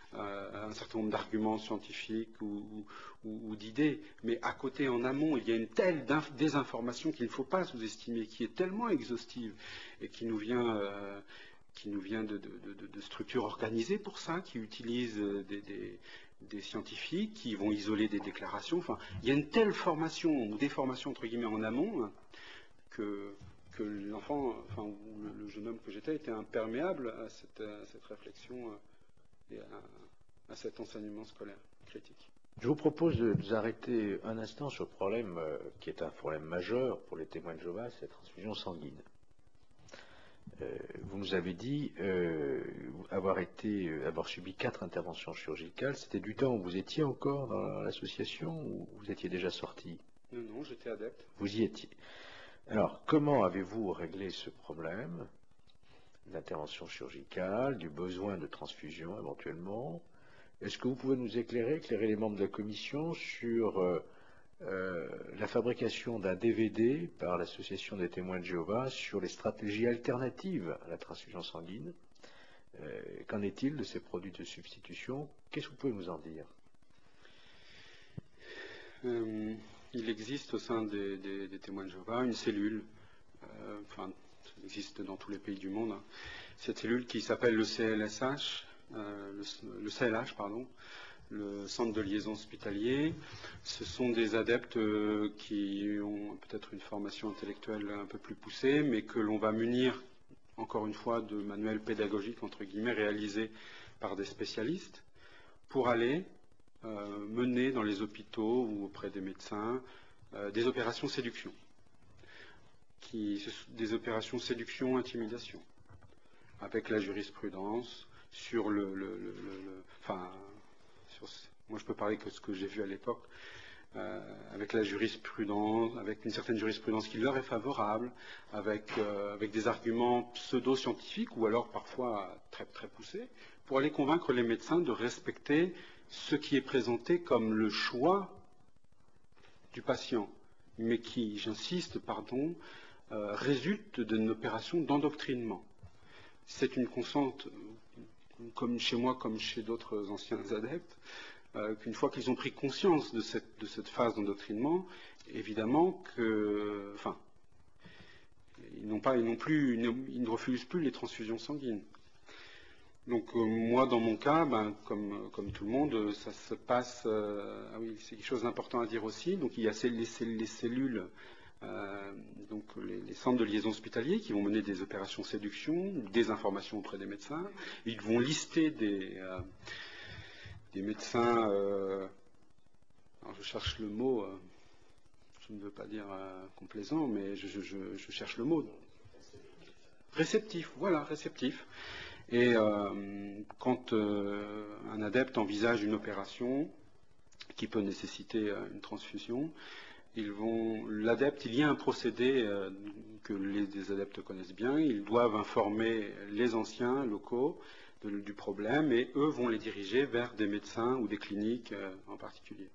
Speaker 8: euh, un certain nombre d'arguments scientifiques ou, ou, ou d'idées, mais à côté, en amont, il y a une telle désinformation qu'il ne faut pas sous-estimer, qui est tellement exhaustive et qui nous vient, euh, qui nous vient de, de, de, de structures organisées pour ça, qui utilisent des, des, des scientifiques, qui vont isoler des déclarations. Enfin, il y a une telle formation ou déformation entre guillemets en amont hein, que que l'enfant, enfin, ou le, le jeune homme que j'étais, était imperméable à cette, à cette réflexion euh, et à, à cet enseignement scolaire critique.
Speaker 1: Je vous propose de nous arrêter un instant sur le problème euh, qui est un problème majeur pour les témoins de Jéhovah, c'est la transfusion sanguine. Euh, vous nous avez dit euh, avoir été, euh, avoir subi quatre interventions chirurgicales. C'était du temps où vous étiez encore dans l'association ou vous étiez déjà sorti?
Speaker 8: Non, non, j'étais adepte.
Speaker 1: Vous y étiez. Alors, comment avez-vous réglé ce problème d'intervention chirurgicale, du besoin de transfusion éventuellement? Est-ce que vous pouvez nous éclairer, éclairer les membres de la commission sur euh, euh, la fabrication d'un D V D par l'Association des témoins de Jéhovah sur les stratégies alternatives à la transfusion sanguine? euh, Qu'en est-il de ces produits de substitution? Qu'est-ce que vous pouvez nous en dire?
Speaker 8: euh... Il existe au sein des, des, des témoins de Jéhovah une cellule, euh, enfin, ça existe dans tous les pays du monde, hein. Cette cellule qui s'appelle le C L S H, euh, le, le C L H, pardon, le centre de liaison hospitalier. Ce sont des adeptes euh, qui ont peut-être une formation intellectuelle un peu plus poussée, mais que l'on va munir, encore une fois, de manuels pédagogiques, entre guillemets, réalisés par des spécialistes, pour aller Euh, mener dans les hôpitaux ou auprès des médecins euh, des opérations séduction, qui, des opérations séduction-intimidation, avec la jurisprudence sur le, le, le, le, le enfin, sur, moi je peux parler que ce que j'ai vu à l'époque, euh, avec la jurisprudence, avec une certaine jurisprudence qui leur est favorable, avec, euh, avec des arguments pseudo-scientifiques ou alors parfois très, très poussés, pour aller convaincre les médecins de respecter ce qui est présenté comme le choix du patient, mais qui, j'insiste, pardon, euh, résulte d'une opération d'endoctrinement. C'est une constante, comme chez moi, comme chez d'autres anciens adeptes, euh, qu'une fois qu'ils ont pris conscience de cette, de cette phase d'endoctrinement, évidemment que, enfin, ils n'ont pas, ils n'ont plus, ils ne, ils ne refusent plus les transfusions sanguines. Donc euh, moi, dans mon cas, ben, comme, comme tout le monde, ça se passe... Euh, ah oui, c'est quelque chose d'important à dire aussi. Donc il y a ces, les, les cellules, euh, donc les, les centres de liaison hospitaliers qui vont mener des opérations séduction, des informations auprès des médecins. Ils vont lister des, euh, des médecins... Euh, alors je cherche le mot, euh, je ne veux pas dire euh, complaisant, mais je, je, je, je cherche le mot. Réceptif, voilà, réceptif. Et euh, quand euh, un adepte envisage une opération qui peut nécessiter euh, une transfusion, ils vont, l'adepte, il y a un procédé euh, que les, les adeptes connaissent bien. Ils doivent informer les anciens locaux de, du problème et eux vont les diriger vers des médecins ou des cliniques euh, en particulier.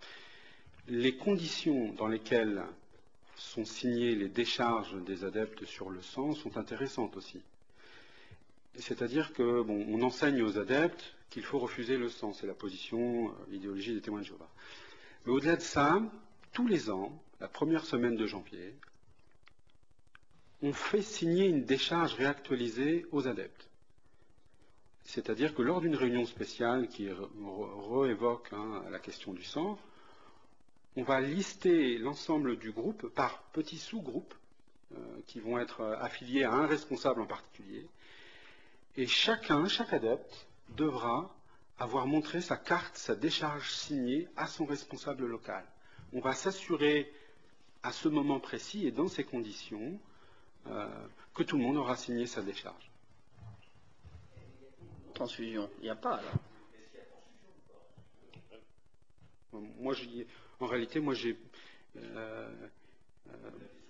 Speaker 8: Les conditions dans lesquelles sont signées les décharges des adeptes sur le sang sont intéressantes aussi. C'est-à-dire que bon, on enseigne aux adeptes qu'il faut refuser le sang, c'est la position, l'idéologie des témoins de Jéhovah. Mais au-delà de ça, tous les ans, la première semaine de janvier, on fait signer une décharge réactualisée aux adeptes. C'est-à-dire que lors d'une réunion spéciale qui réévoque hein, la question du sang, on va lister l'ensemble du groupe par petits sous-groupes euh, qui vont être affiliés à un responsable en particulier. Et chacun, chaque adepte, devra avoir montré sa carte, sa décharge signée à son responsable local. On va s'assurer à ce moment précis et dans ces conditions euh, que tout le monde aura signé sa décharge.
Speaker 6: Transfusion, il n'y a pas là.
Speaker 8: Moi, j'y, en réalité, moi j'ai... Euh, euh,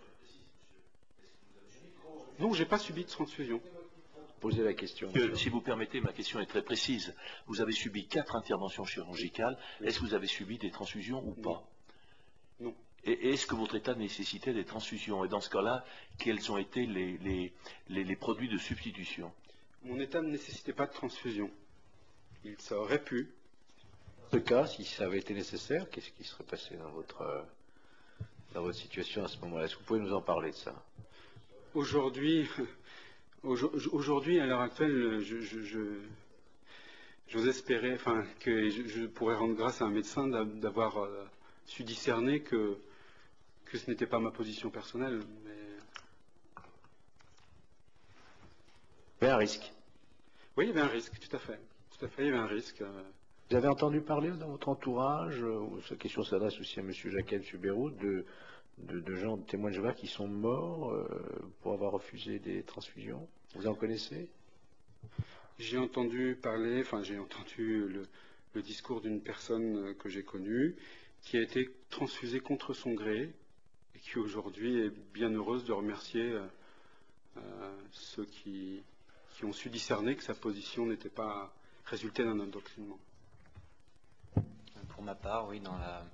Speaker 8: non, j'ai pas subi de transfusion.
Speaker 1: Poser la question.
Speaker 9: Que, si vous permettez, ma question est très précise. Vous avez subi quatre interventions chirurgicales. Est-ce que vous avez subi des transfusions ou pas?
Speaker 8: Non.
Speaker 9: Et est-ce que votre état nécessitait des transfusions? Et dans ce cas-là, quels ont été les, les, les, les produits de substitution?
Speaker 8: Mon état ne nécessitait pas de transfusion. Il, ça aurait pu.
Speaker 1: Dans ce cas, si ça avait été nécessaire, qu'est-ce qui serait passé dans votre, euh, dans votre situation à ce moment-là? Est-ce que vous pouvez nous en parler de ça?
Speaker 8: Aujourd'hui, aujourd'hui, à l'heure actuelle, je, je, je, j'ose espérer, enfin, que je, je pourrais rendre grâce à un médecin d'avoir euh, su discerner que, que ce n'était pas ma position personnelle. Mais...
Speaker 1: Il y avait un risque.
Speaker 8: Oui, il y avait un risque, tout à fait. Tout à fait, il y avait un risque. Euh...
Speaker 1: Vous avez entendu parler dans votre entourage, euh, cette question s'adresse aussi à M. Jacquet, M. Béraud, de, de, de gens, de témoins de Jéhovah qui sont morts euh, pour avoir refusé des transfusions? Vous en connaissez?
Speaker 8: J'ai entendu parler, enfin j'ai entendu le, le discours d'une personne que j'ai connue qui a été transfusée contre son gré et qui aujourd'hui est bien heureuse de remercier euh, euh, ceux qui, qui ont su discerner que sa position n'était pas résultée d'un endoctrinement.
Speaker 2: Pour ma part, oui, dans la,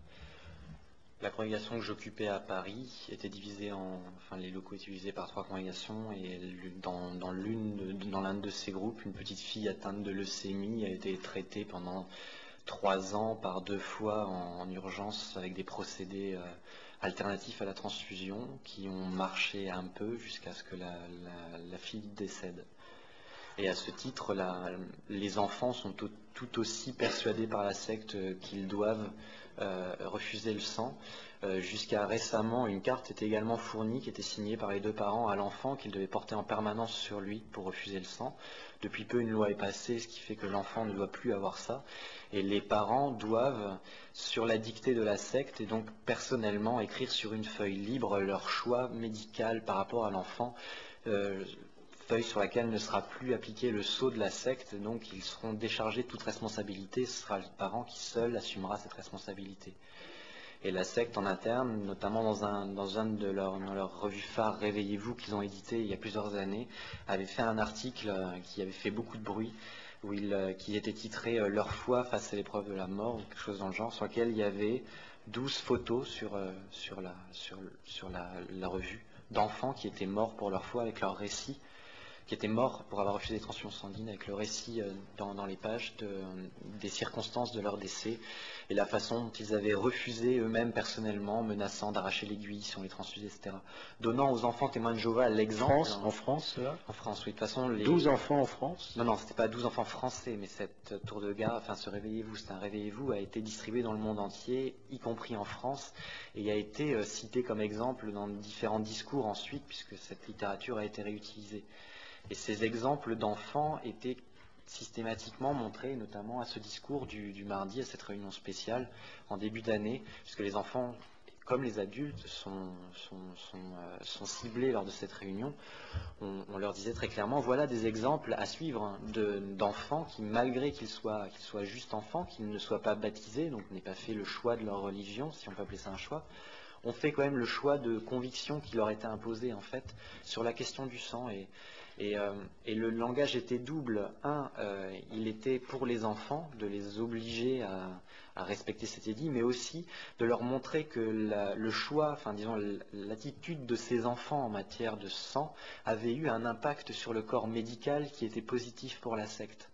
Speaker 2: la congrégation que j'occupais à Paris était divisée en, enfin les locaux étaient divisés par trois congrégations et dans, dans l'une, dans l'un de ces groupes, une petite fille atteinte de leucémie a été traitée pendant trois ans par deux fois en, en urgence avec des procédés euh, alternatifs à la transfusion qui ont marché un peu jusqu'à ce que la, la, la fille décède. Et à ce titre, la, les enfants sont tout, tout aussi persuadés par la secte qu'ils doivent euh, refuser le sang. Euh, jusqu'à récemment, une carte était également fournie qui était signée par les deux parents à l'enfant qu'il devait porter en permanence sur lui pour refuser le sang. Depuis peu, une loi est passée, ce qui fait que l'enfant ne doit plus avoir ça. Et les parents doivent, sur la dictée de la secte, et donc personnellement, écrire sur une feuille libre leur choix médical par rapport à l'enfant. Euh, feuille sur laquelle ne sera plus appliqué le sceau de la secte, donc ils seront déchargés de toute responsabilité, ce sera le parent qui seul assumera cette responsabilité. Et la secte en interne, notamment dans un, dans un de leurs dans leur revues phares, Réveillez-vous, qu'ils ont édité il y a plusieurs années, avait fait un article euh, qui avait fait beaucoup de bruit, où il, euh, qui était titré euh, « Leur foi face à l'épreuve de la mort », ou quelque chose dans le genre, sur lequel il y avait douze photos sur, euh, sur, la, sur, sur la, la revue d'enfants qui étaient morts pour leur foi avec leur récit, qui étaient morts pour avoir refusé des transfusions sanguines, avec le récit euh, dans, dans les pages de, des circonstances de leur décès et la façon dont ils avaient refusé eux-mêmes personnellement, menaçant d'arracher l'aiguille si on les transfusait, et cetera. Donnant aux enfants témoins de Jéhovah l'exemple.
Speaker 1: France, en France, là
Speaker 2: En France, oui. De toute façon, les...
Speaker 1: douze enfants en France?
Speaker 2: Non, non, c'était pas douze enfants français, mais cette tour de garde, enfin ce Réveillez-vous, c'est un Réveillez-vous, a été distribué dans le monde entier, y compris en France, et a été euh, cité comme exemple dans différents discours ensuite, puisque cette littérature a été réutilisée. Et ces exemples d'enfants étaient systématiquement montrés, notamment à ce discours du, du mardi, à cette réunion spéciale en début d'année, puisque les enfants, comme les adultes, sont, sont, sont, euh, sont ciblés lors de cette réunion. On, on leur disait très clairement, voilà des exemples à suivre de, d'enfants qui, malgré qu'ils soient, qu'ils soient juste enfants, qu'ils ne soient pas baptisés, donc n'aient pas fait le choix de leur religion, si on peut appeler ça un choix, ont fait quand même le choix de conviction qui leur était imposé en fait sur la question du sang. Et, et, euh, et le langage était double. Un, euh, il était pour les enfants de les obliger à, à respecter cet édit, mais aussi de leur montrer que la, le choix, enfin disons l'attitude de ces enfants en matière de sang avait eu un impact sur le corps médical qui était positif pour la secte.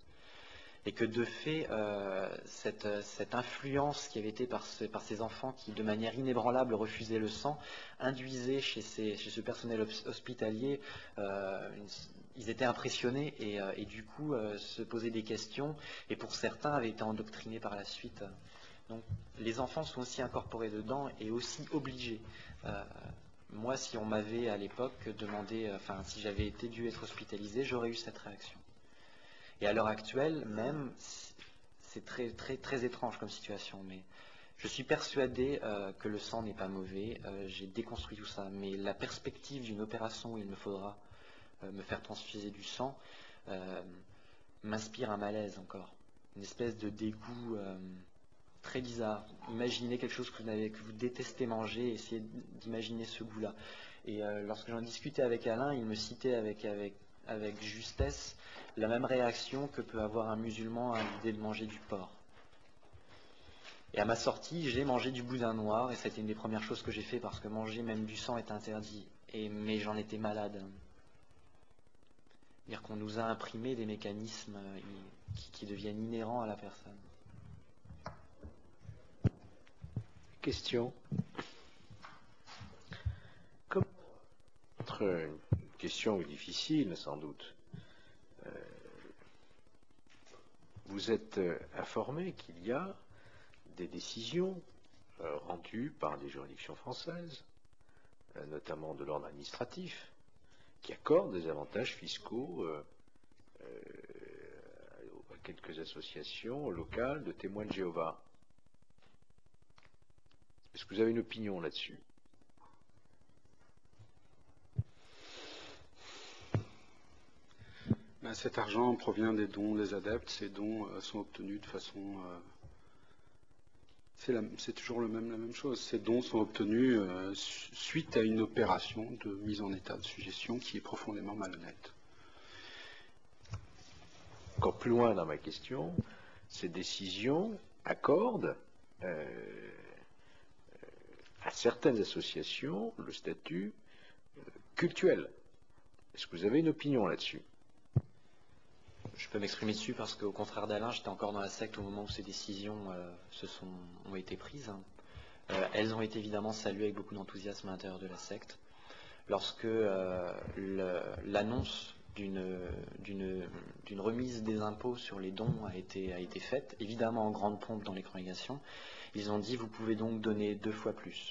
Speaker 2: Et que de fait, euh, cette, cette influence qui avait été par, ce, par ces enfants qui, de manière inébranlable, refusaient le sang, induisait chez, ces, chez ce personnel hospitalier, euh, une, ils étaient impressionnés et, euh, et du coup euh, se posaient des questions, et pour certains avaient été endoctrinés par la suite. Donc les enfants sont aussi incorporés dedans et aussi obligés. Euh, moi, si on m'avait à l'époque demandé, enfin si j'avais été dû être hospitalisé, j'aurais eu cette réaction. Et à l'heure actuelle, même, c'est très, très, très étrange comme situation, mais je suis persuadé euh, que le sang n'est pas mauvais, euh, j'ai déconstruit tout ça, mais la perspective d'une opération où il me faudra euh, me faire transfuser du sang euh, m'inspire un malaise encore, une espèce de dégoût euh, très bizarre. Imaginez quelque chose que vous, avez, que vous détestez manger, essayez d'imaginer ce goût-là. Et euh, lorsque j'en discutais avec Alain, il me citait avec... avec avec justesse la même réaction que peut avoir un musulman à l'idée de manger du porc. Et à ma sortie, j'ai mangé du boudin noir, et c'était une des premières choses que j'ai fait, parce que manger même du sang est interdit, et, mais j'en étais malade. C'est-à-dire qu'on nous a imprimé des mécanismes euh, qui, qui deviennent inhérents à la personne.
Speaker 1: Question. Comme une question difficile, sans doute. Euh, vous êtes euh, informé qu'il y a des décisions euh, rendues par des juridictions françaises, euh, notamment de l'ordre administratif, qui accordent des avantages fiscaux euh, euh, à quelques associations locales de témoins de Jéhovah. Est-ce que vous avez une opinion là-dessus?
Speaker 8: Ben, cet argent provient des dons des adeptes. Ces dons euh, sont obtenus de façon... Euh, c'est, la, c'est toujours le même, la même chose. Ces dons sont obtenus euh, su- suite à une opération de mise en état de suggestion qui est profondément malhonnête.
Speaker 1: Encore plus loin dans ma question, ces décisions accordent euh, à certaines associations le statut euh, cultuel. Est-ce que vous avez une opinion là-dessus?
Speaker 2: Je peux m'exprimer dessus parce qu'au contraire d'Alain, j'étais encore dans la secte au moment où ces décisions euh, se sont, ont été prises. Euh, elles ont été évidemment saluées avec beaucoup d'enthousiasme à l'intérieur de la secte. Lorsque euh, le, l'annonce d'une, d'une, d'une remise des impôts sur les dons a été, a été faite, évidemment en grande pompe dans les congrégations, ils ont dit vous pouvez donc donner deux fois plus.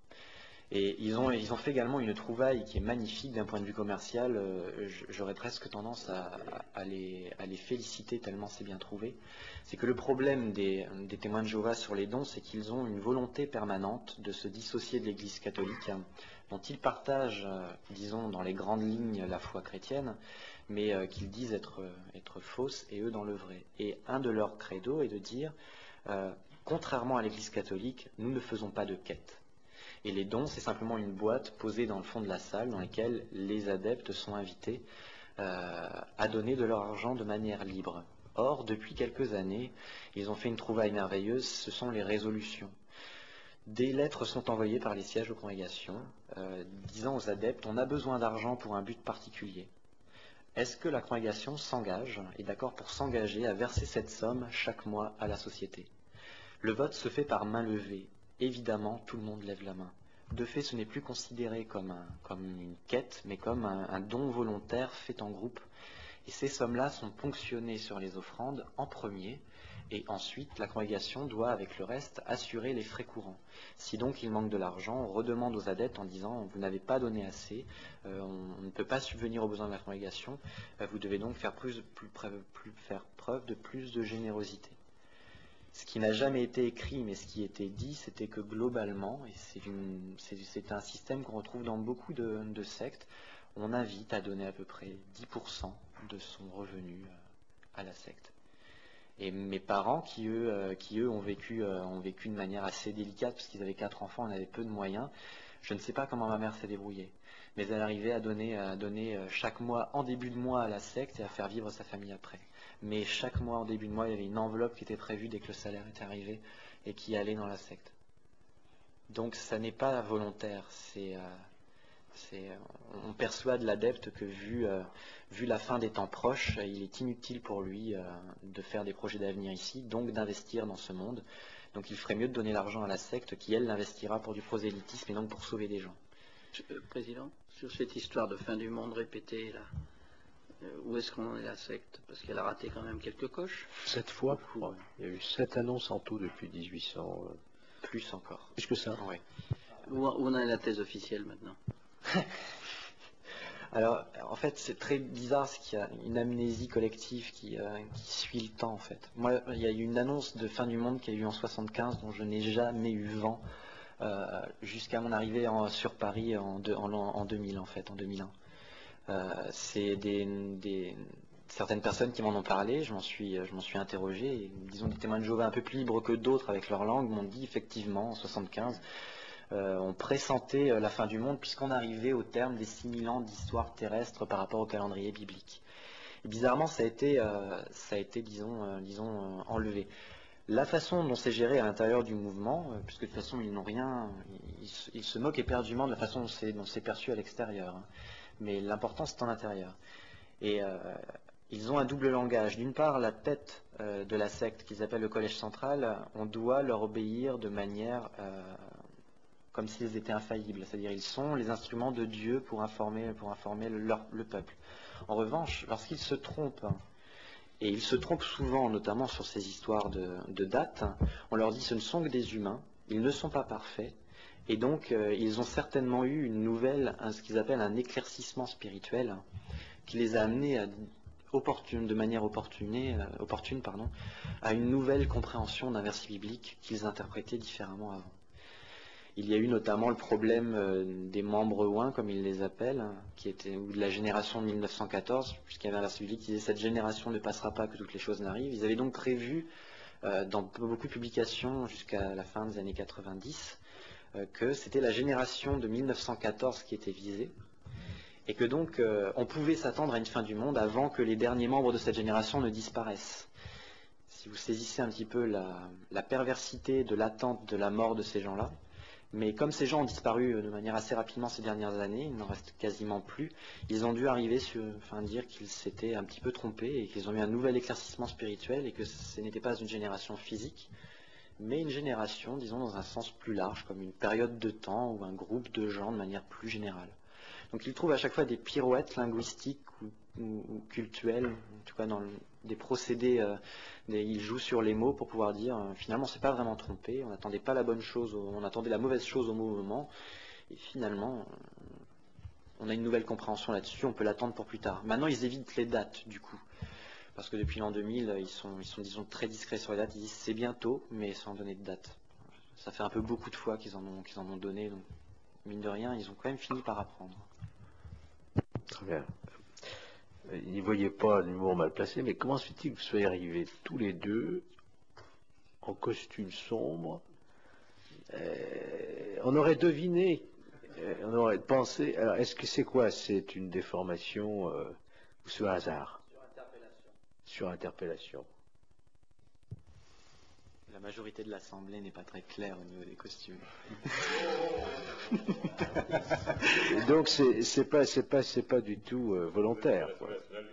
Speaker 2: Et ils ont, ils ont fait également une trouvaille qui est magnifique d'un point de vue commercial. Euh, j'aurais presque tendance à, à, les, à les féliciter tellement c'est bien trouvé. C'est que le problème des, des témoins de Jéhovah sur les dons, c'est qu'ils ont une volonté permanente de se dissocier de l'Église catholique, hein, dont ils partagent, euh, disons, dans les grandes lignes la foi chrétienne, mais euh, qu'ils disent être, être fausses et eux dans le vrai. Et un de leurs credos est de dire, euh, contrairement à l'Église catholique, nous ne faisons pas de quête. Et les dons, c'est simplement une boîte posée dans le fond de la salle dans laquelle les adeptes sont invités euh, à donner de leur argent de manière libre. Or, depuis quelques années, ils ont fait une trouvaille merveilleuse, ce sont les résolutions. Des lettres sont envoyées par les sièges aux congrégations euh, disant aux adeptes, on a besoin d'argent pour un but particulier. Est-ce que la congrégation s'engage, est d'accord pour s'engager à verser cette somme chaque mois à la société? Le vote se fait par main levée. Évidemment, tout le monde lève la main. De fait, ce n'est plus considéré comme, un, comme une quête, mais comme un, un don volontaire fait en groupe. Et ces sommes-là sont ponctionnées sur les offrandes en premier, et ensuite la congrégation doit, avec le reste, assurer les frais courants. Si donc il manque de l'argent, on redemande aux adeptes en disant « vous n'avez pas donné assez, euh, on, on ne peut pas subvenir aux besoins de la congrégation, euh, vous devez donc faire, plus, plus, plus, faire preuve de plus de générosité ». Ce qui n'a jamais été écrit, mais ce qui était dit, c'était que globalement, et c'est, une, c'est, c'est un système qu'on retrouve dans beaucoup de, de sectes, on invite à donner à peu près dix pour cent de son revenu à la secte. Et mes parents, qui eux, euh, qui, eux ont, vécu, euh, ont vécu de manière assez délicate, parce qu'ils avaient quatre enfants, on avait peu de moyens, je ne sais pas comment ma mère s'est débrouillée, mais elle arrivait à donner, à donner chaque mois, en début de mois, à la secte et à faire vivre sa famille après. Mais chaque mois, en début de mois, il y avait une enveloppe qui était prévue dès que le salaire était arrivé et qui allait dans la secte. Donc ça n'est pas volontaire, c'est, euh, c'est, on persuade l'adepte que vu, euh, vu la fin des temps proches, il est inutile pour lui euh, de faire des projets d'avenir ici, donc d'investir dans ce monde. Donc il ferait mieux de donner l'argent à la secte qui, elle, l'investira pour du prosélytisme et donc pour sauver des gens.
Speaker 6: Euh, Président, sur cette histoire de fin du monde répétée, là, euh, où est-ce qu'on en est la secte? Parce qu'elle a raté quand même quelques coches.
Speaker 1: Sept fois, ouais. Il y a eu sept annonces en tout depuis dix-huit cents. Euh...
Speaker 2: Plus encore.
Speaker 1: Plus que ça.
Speaker 2: Oui.
Speaker 6: Où, où en est la thèse officielle maintenant?
Speaker 2: Alors, en fait, c'est très bizarre, c'est qu'il y a une amnésie collective qui, euh, qui suit le temps, en fait. Moi, il y a eu une annonce de fin du monde qui a eu en soixante-quinze, dont je n'ai jamais eu vent, euh, jusqu'à mon arrivée en, sur Paris en, de, en, en deux mille, en fait, en deux mille un. Euh, c'est des, des, certaines personnes qui m'en ont parlé, je m'en suis, je m'en suis interrogé, et, disons des témoins de Jéhovah un peu plus libres que d'autres avec leur langue m'ont dit effectivement, en soixante-quinze, Euh, on pressentait euh, la fin du monde puisqu'on arrivait au terme des six mille ans d'histoire terrestre par rapport au calendrier biblique. Et bizarrement, ça a été, euh, ça a été disons, euh, disons euh, enlevé. La façon dont c'est géré à l'intérieur du mouvement, euh, puisque de toute façon ils n'ont rien, ils, ils, ils se moquent éperdument de la façon dont c'est, dont c'est perçu à l'extérieur, hein. Mais l'important c'est en intérieur. Et euh, ils ont un double langage. D'une part, la tête euh, de la secte qu'ils appellent le collège central, on doit leur obéir de manière euh, comme s'ils étaient infaillibles. C'est-à-dire ils sont les instruments de Dieu pour informer, pour informer leur, le peuple. En revanche, lorsqu'ils se trompent, et ils se trompent souvent, notamment sur ces histoires de, de dates, on leur dit ce ne sont que des humains, ils ne sont pas parfaits, et donc euh, ils ont certainement eu une nouvelle, un, ce qu'ils appellent un éclaircissement spirituel, qui les a amenés à, opportune, de manière opportunée, euh, opportune pardon, à une nouvelle compréhension d'un verset biblique qu'ils interprétaient différemment avant. Il y a eu notamment le problème euh, des membres ouins, comme ils les appellent, hein, qui était, ou de la génération de mille neuf cent quatorze, puisqu'il y avait un verset biblique qui disait « Cette génération ne passera pas, que toutes les choses n'arrivent ». Ils avaient donc prévu, euh, dans beaucoup de publications jusqu'à la fin des années quatre-vingt-dix, euh, que c'était la génération de mille neuf cent quatorze qui était visée, et que donc euh, on pouvait s'attendre à une fin du monde avant que les derniers membres de cette génération ne disparaissent. Si vous saisissez un petit peu la, la perversité de l'attente de la mort de ces gens-là, mais comme ces gens ont disparu de manière assez rapidement ces dernières années, il n'en reste quasiment plus, ils ont dû arriver sur, enfin, dire qu'ils s'étaient un petit peu trompés et qu'ils ont eu un nouvel éclaircissement spirituel et que ce n'était pas une génération physique, mais une génération, disons, dans un sens plus large, comme une période de temps ou un groupe de gens de manière plus générale. Donc ils trouvent à chaque fois des pirouettes linguistiques ou, ou, ou cultuelles, en tout cas dans le, des procédés, euh, des, ils jouent sur les mots pour pouvoir dire euh, finalement on ne s'est pas vraiment trompé, on n'attendait pas la bonne chose, on attendait la mauvaise chose au mauvais moment, et finalement euh, on a une nouvelle compréhension là-dessus, on peut l'attendre pour plus tard. Maintenant ils évitent les dates du coup, parce que depuis l'an deux mille ils sont, ils sont disons très discrets sur les dates, ils disent c'est bientôt mais sans donner de date. Ça fait un peu beaucoup de fois qu'ils en ont, qu'ils en ont donné, donc mine de rien ils ont quand même fini par apprendre.
Speaker 1: Très bien. Il n'y voyait pas l'humour mal placé, mais comment se fait-il que vous soyez arrivés tous les deux en costume sombre? euh, On aurait deviné, euh, on aurait pensé. Alors, est-ce que c'est quoi? C'est une déformation euh, ou ce hasard? Sur interpellation. Sur interpellation.
Speaker 2: La majorité de l'Assemblée n'est pas très claire au niveau des costumes.
Speaker 1: Donc c'est c'est pas c'est pas c'est pas du tout euh, volontaire. Quoi.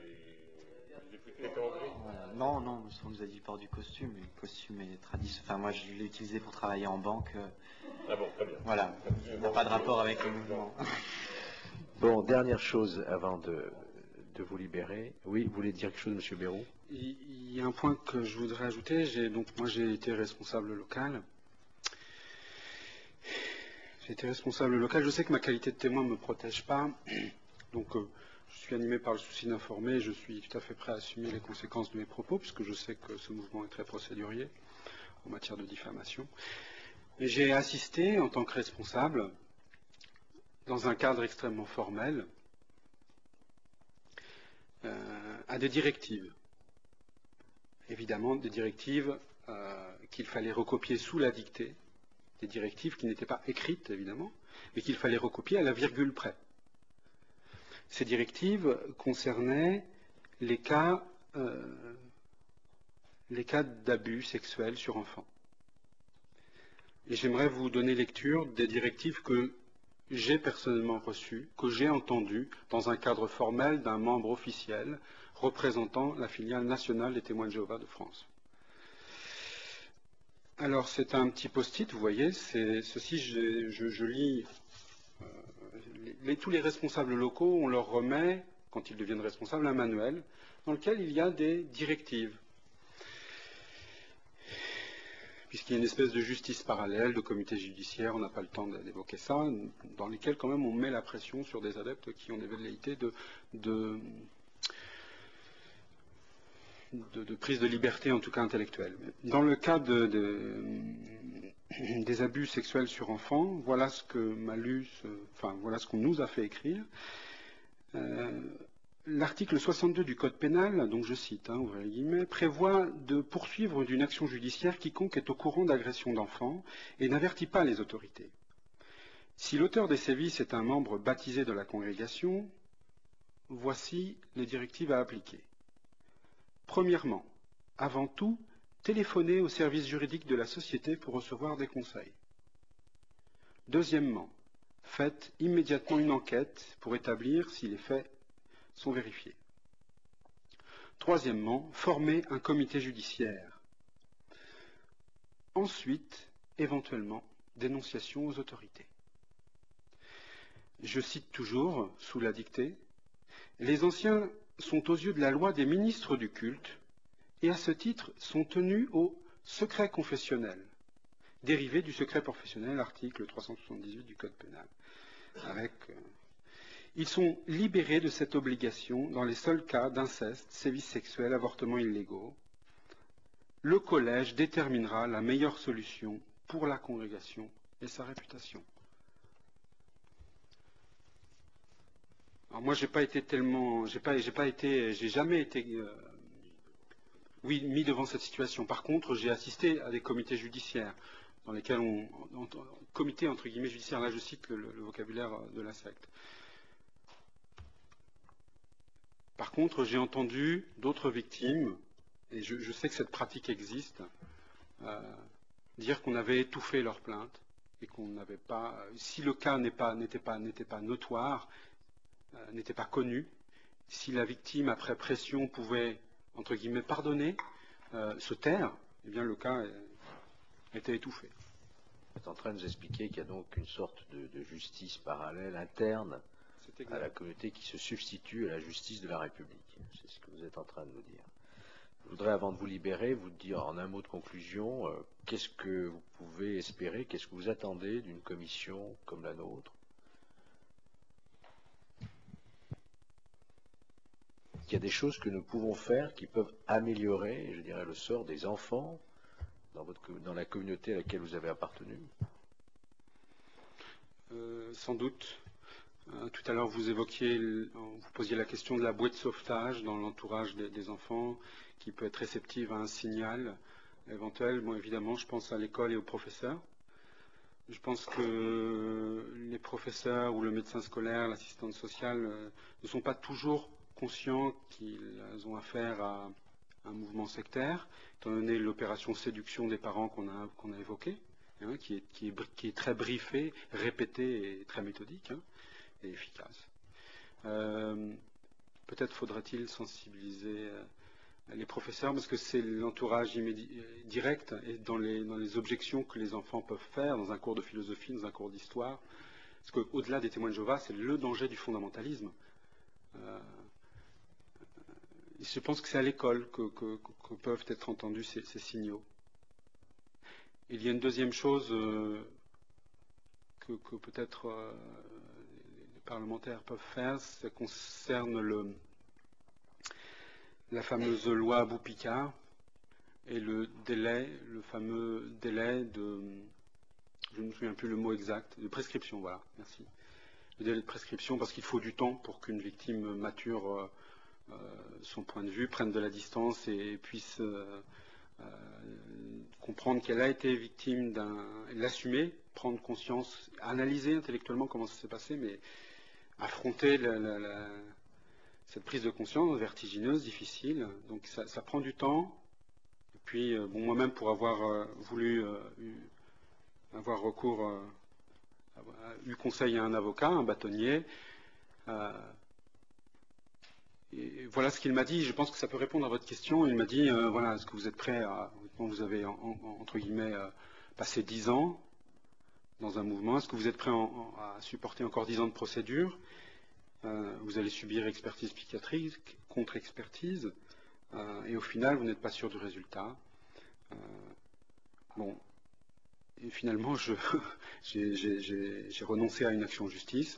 Speaker 2: Voilà. Non, non, on nous a dit port du costume, mais le costume est traditionnel. Enfin, moi, je l'ai utilisé pour travailler en banque.
Speaker 9: Ah bon, très bien.
Speaker 2: Voilà, il n'a pas de rapport avec le mouvement.
Speaker 1: Bon, dernière chose avant de, de vous libérer. Oui, vous voulez dire quelque chose, Monsieur Béroux?
Speaker 8: Il y a un point que je voudrais ajouter. J'ai, donc, moi, j'ai été responsable local. J'ai été responsable local. Je sais que ma qualité de témoin ne me protège pas. Donc, euh, je suis animé par le souci d'informer. Je suis tout à fait prêt à assumer les conséquences de mes propos, puisque je sais que ce mouvement est très procédurier en matière de diffamation. Et j'ai assisté, en tant que responsable, dans un cadre extrêmement formel, euh, à des directives. Évidemment, des directives euh, qu'il fallait recopier sous la dictée, des directives qui n'étaient pas écrites, évidemment, mais qu'il fallait recopier à la virgule près. Ces directives concernaient les cas, euh, les cas d'abus sexuels sur enfants. Et j'aimerais vous donner lecture des directives que j'ai personnellement reçues, que j'ai entendues dans un cadre formel d'un membre officiel représentant la filiale nationale des témoins de Jéhovah de France. Alors c'est un petit post-it, vous voyez, c'est ceci, je, je, je lis, euh, les, les, tous les responsables locaux, on leur remet, quand ils deviennent responsables, un manuel dans lequel il y a des directives. Puisqu'il y a une espèce de justice parallèle, de comité judiciaire, on n'a pas le temps d'évoquer ça, dans lesquels quand même on met la pression sur des adeptes qui ont des velléités de, de, de, de prise de liberté, en tout cas intellectuelle. Dans le cas de, de, des abus sexuels sur enfants, voilà ce que m'a lu, ce, enfin voilà ce qu'on nous a fait écrire. Euh, L'article soixante-deux du Code pénal, donc je cite, hein, ouvrez les guillemets, prévoit de poursuivre d'une action judiciaire quiconque est au courant d'agression d'enfants et n'avertit pas les autorités. Si l'auteur des sévices est un membre baptisé de la congrégation, voici les directives à appliquer. Premièrement, avant tout, téléphoner au service juridique de la société pour recevoir des conseils. Deuxièmement, faites immédiatement une enquête pour établir si les faits sont vérifiés. Troisièmement, former un comité judiciaire. Ensuite, éventuellement, dénonciation aux autorités. Je cite toujours, sous la dictée, « Les anciens sont aux yeux de la loi des ministres du culte et à ce titre sont tenus au secret confessionnel, dérivé du secret professionnel, article trois cent soixante-dix-huit du Code pénal. Avec, euh, ils sont libérés de cette obligation dans les seuls cas d'inceste, sévices sexuels, avortements illégaux. Le collège déterminera la meilleure solution pour la congrégation et sa réputation. » Alors moi, j'ai pas été tellement, j'ai pas, j'ai pas été, j'ai jamais été, euh, oui, mis devant cette situation. Par contre, j'ai assisté à des comités judiciaires dans lesquels on, on, on comité entre guillemets judiciaire. Là, je cite le, le vocabulaire de la secte. Par contre, j'ai entendu d'autres victimes, et je, je sais que cette pratique existe, euh, dire qu'on avait étouffé leurs plaintes et qu'on n'avait pas, si le cas n'est pas, n'était pas, n'était pas notoire, euh, n'était pas connu, si la victime, après pression, pouvait, entre guillemets, pardonner, euh, se taire, eh bien le cas était étouffé.
Speaker 1: Vous êtes en train de nous expliquer qu'il y a donc une sorte de, de justice parallèle, interne, à la communauté qui se substitue à la justice de la République. C'est ce que vous êtes en train de nous dire. Je voudrais, avant de vous libérer, vous dire en un mot de conclusion, euh, qu'est-ce que vous pouvez espérer, qu'est-ce que vous attendez d'une commission comme la nôtre? Il y a des choses que nous pouvons faire qui peuvent améliorer, je dirais, le sort des enfants dans, votre, dans la communauté à laquelle vous avez appartenu.
Speaker 8: Euh, sans doute. Euh, tout à l'heure, vous évoquiez, vous posiez la question de la bouée de sauvetage dans l'entourage des, des enfants, qui peut être réceptive à un signal éventuel. Bon, évidemment, je pense à l'école et aux professeurs. Je pense que les professeurs ou le médecin scolaire, l'assistante sociale, euh, ne sont pas toujours conscients qu'ils ont affaire à un mouvement sectaire, étant donné l'opération séduction des parents qu'on a, qu'on a évoquée, hein, qui, est, qui, est, qui est très briefée, répétée et très méthodique, hein, et efficace. Euh, peut-être faudrait-il sensibiliser euh, les professeurs, parce que c'est l'entourage direct et dans les, dans les objections que les enfants peuvent faire dans un cours de philosophie, dans un cours d'histoire. Parce qu'au-delà des témoins de Jéhovah, c'est le danger du fondamentalisme. Euh, je pense que c'est à l'école que, que, que peuvent être entendus ces, ces signaux. Il y a une deuxième chose euh, que, que peut-être euh, les parlementaires peuvent faire, ça concerne le, la fameuse loi Boupicard et le délai, le fameux délai de, je ne me souviens plus le mot exact, de prescription, voilà, merci. Le délai de prescription, parce qu'il faut du temps pour qu'une victime mature euh, euh, son point de vue, prenne de la distance et, et puisse euh, euh, comprendre qu'elle a été victime d'un, l'assumer, prendre conscience, analyser intellectuellement comment ça s'est passé, mais affronter la, la, la, cette prise de conscience vertigineuse, difficile. Donc ça, ça prend du temps. Et puis, euh, bon, moi-même, pour avoir euh, voulu euh, eu, avoir recours, euh, avoir, eu conseil à un avocat, un bâtonnier, euh, et voilà ce qu'il m'a dit. Je pense que ça peut répondre à votre question. Il m'a dit, euh, voilà, est-ce que vous êtes prêt à, vous avez en, en, entre guillemets euh, passé dix ans dans un mouvement, est-ce que vous êtes prêt en, en, à supporter encore dix ans de procédure? euh, Vous allez subir expertise psychiatrique, contre-expertise, euh, et au final, vous n'êtes pas sûr du résultat. Euh, bon, et finalement, je, j'ai, j'ai, j'ai, j'ai renoncé à une action en justice.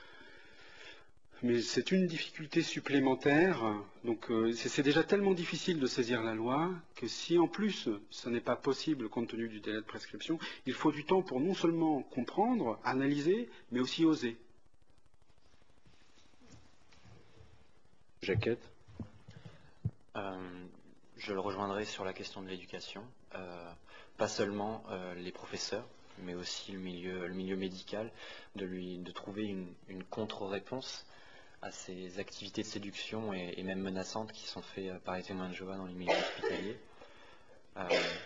Speaker 8: Mais c'est une difficulté supplémentaire. Donc euh, c'est, c'est déjà tellement difficile de saisir la loi que si en plus ça n'est pas possible compte tenu du délai de prescription, il faut du temps pour non seulement comprendre, analyser, mais aussi oser.
Speaker 1: Jacquette.
Speaker 2: euh, Je le rejoindrai sur la question de l'éducation. Euh, pas seulement euh, les professeurs, mais aussi le milieu, le milieu médical, de, lui, de trouver une, une contre-réponse à ces activités de séduction et, et même menaçantes qui sont faites par les témoins de Jéhovah dans les milieux hospitaliers. Euh,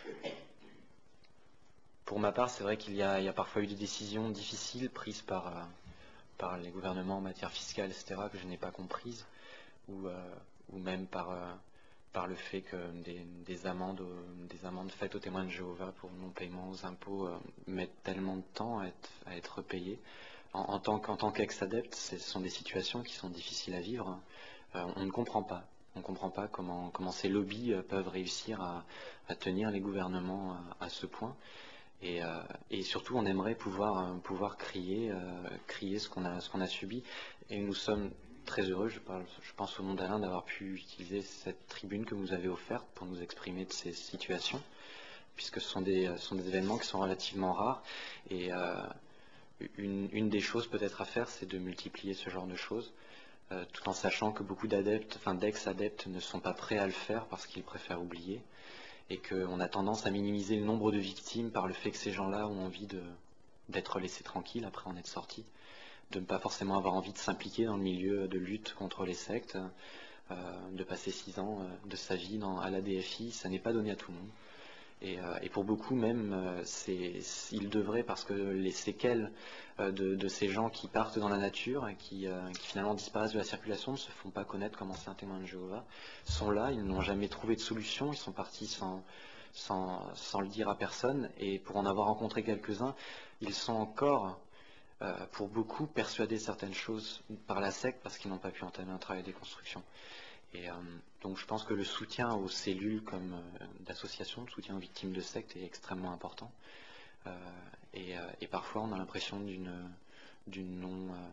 Speaker 2: pour ma part, c'est vrai qu'il y a, il y a parfois eu des décisions difficiles prises par, euh, par les gouvernements en matière fiscale, et cetera, que je n'ai pas comprises, ou, euh, ou même par, euh, par le fait que des, des amendes, euh, des amendes faites aux témoins de Jéhovah pour non-paiement aux impôts euh, mettent tellement de temps à être, à être payés. En, en tant qu'en tant qu'ex-adepte, ce sont des situations qui sont difficiles à vivre. Euh, on ne comprend pas. On ne comprend pas comment, comment ces lobbies euh, peuvent réussir à, à tenir les gouvernements à, à ce point. Et, euh, et surtout, on aimerait pouvoir, euh, pouvoir crier, euh, crier ce qu'on a, ce qu'on a subi. Et nous sommes très heureux, je, parle, je pense au nom d'Alain, d'avoir pu utiliser cette tribune que vous avez offerte pour nous exprimer de ces situations, puisque ce sont des, ce sont des événements qui sont relativement rares. Et euh, une, une des choses peut-être à faire, c'est de multiplier ce genre de choses, euh, tout en sachant que beaucoup d'adeptes, enfin d'ex-adeptes ne sont pas prêts à le faire parce qu'ils préfèrent oublier, et qu'on a tendance à minimiser le nombre de victimes par le fait que ces gens-là ont envie de, d'être laissés tranquilles après en être sortis, de ne pas forcément avoir envie de s'impliquer dans le milieu de lutte contre les sectes, euh, de passer six ans euh, de sa vie dans, à l'A D F I, ça n'est pas donné à tout le monde. Et, euh, et pour beaucoup même, euh, c'est, ils devraient, parce que les séquelles euh, de, de ces gens qui partent dans la nature et qui, euh, qui finalement disparaissent de la circulation, ne se font pas connaître comme anciens témoins de Jéhovah, sont là, ils n'ont jamais trouvé de solution, ils sont partis sans, sans, sans le dire à personne, et pour en avoir rencontré quelques-uns, ils sont encore, euh, pour beaucoup, persuadés de certaines choses par la secte parce qu'ils n'ont pas pu entamer un travail de déconstruction. Et euh, donc je pense que le soutien aux cellules comme euh, d'associations, le soutien aux victimes de sectes est extrêmement important. Euh, et, euh, et parfois on a l'impression d'une d'une non euh,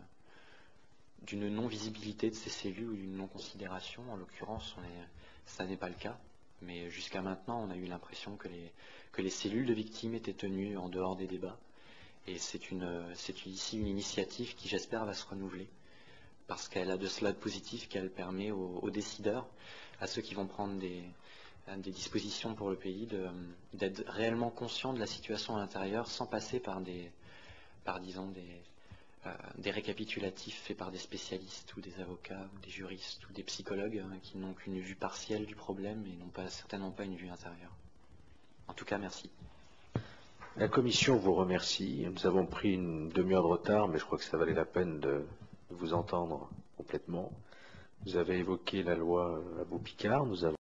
Speaker 2: d'une non-visibilité de ces cellules ou d'une non-considération. En l'occurrence, on est, ça n'est pas le cas. Mais jusqu'à maintenant, on a eu l'impression que les, que les cellules de victimes étaient tenues en dehors des débats. Et c'est une, c'est ici une initiative qui, j'espère, va se renouveler, parce qu'elle a de cela de positif qu'elle permet aux, aux décideurs, à ceux qui vont prendre des, des dispositions pour le pays, de, d'être réellement conscients de la situation à l'intérieur sans passer par des, par, disons, des, euh, des récapitulatifs faits par des spécialistes ou des avocats ou des juristes ou des psychologues hein, qui n'ont qu'une vue partielle du problème et n'ont pas, certainement pas une vue intérieure. En tout cas, merci.
Speaker 1: La Commission vous remercie. Nous avons pris une demi-heure de retard, mais je crois que ça valait la peine de vous entendre complètement. Vous avez évoqué la loi Abou Picard. Nous avons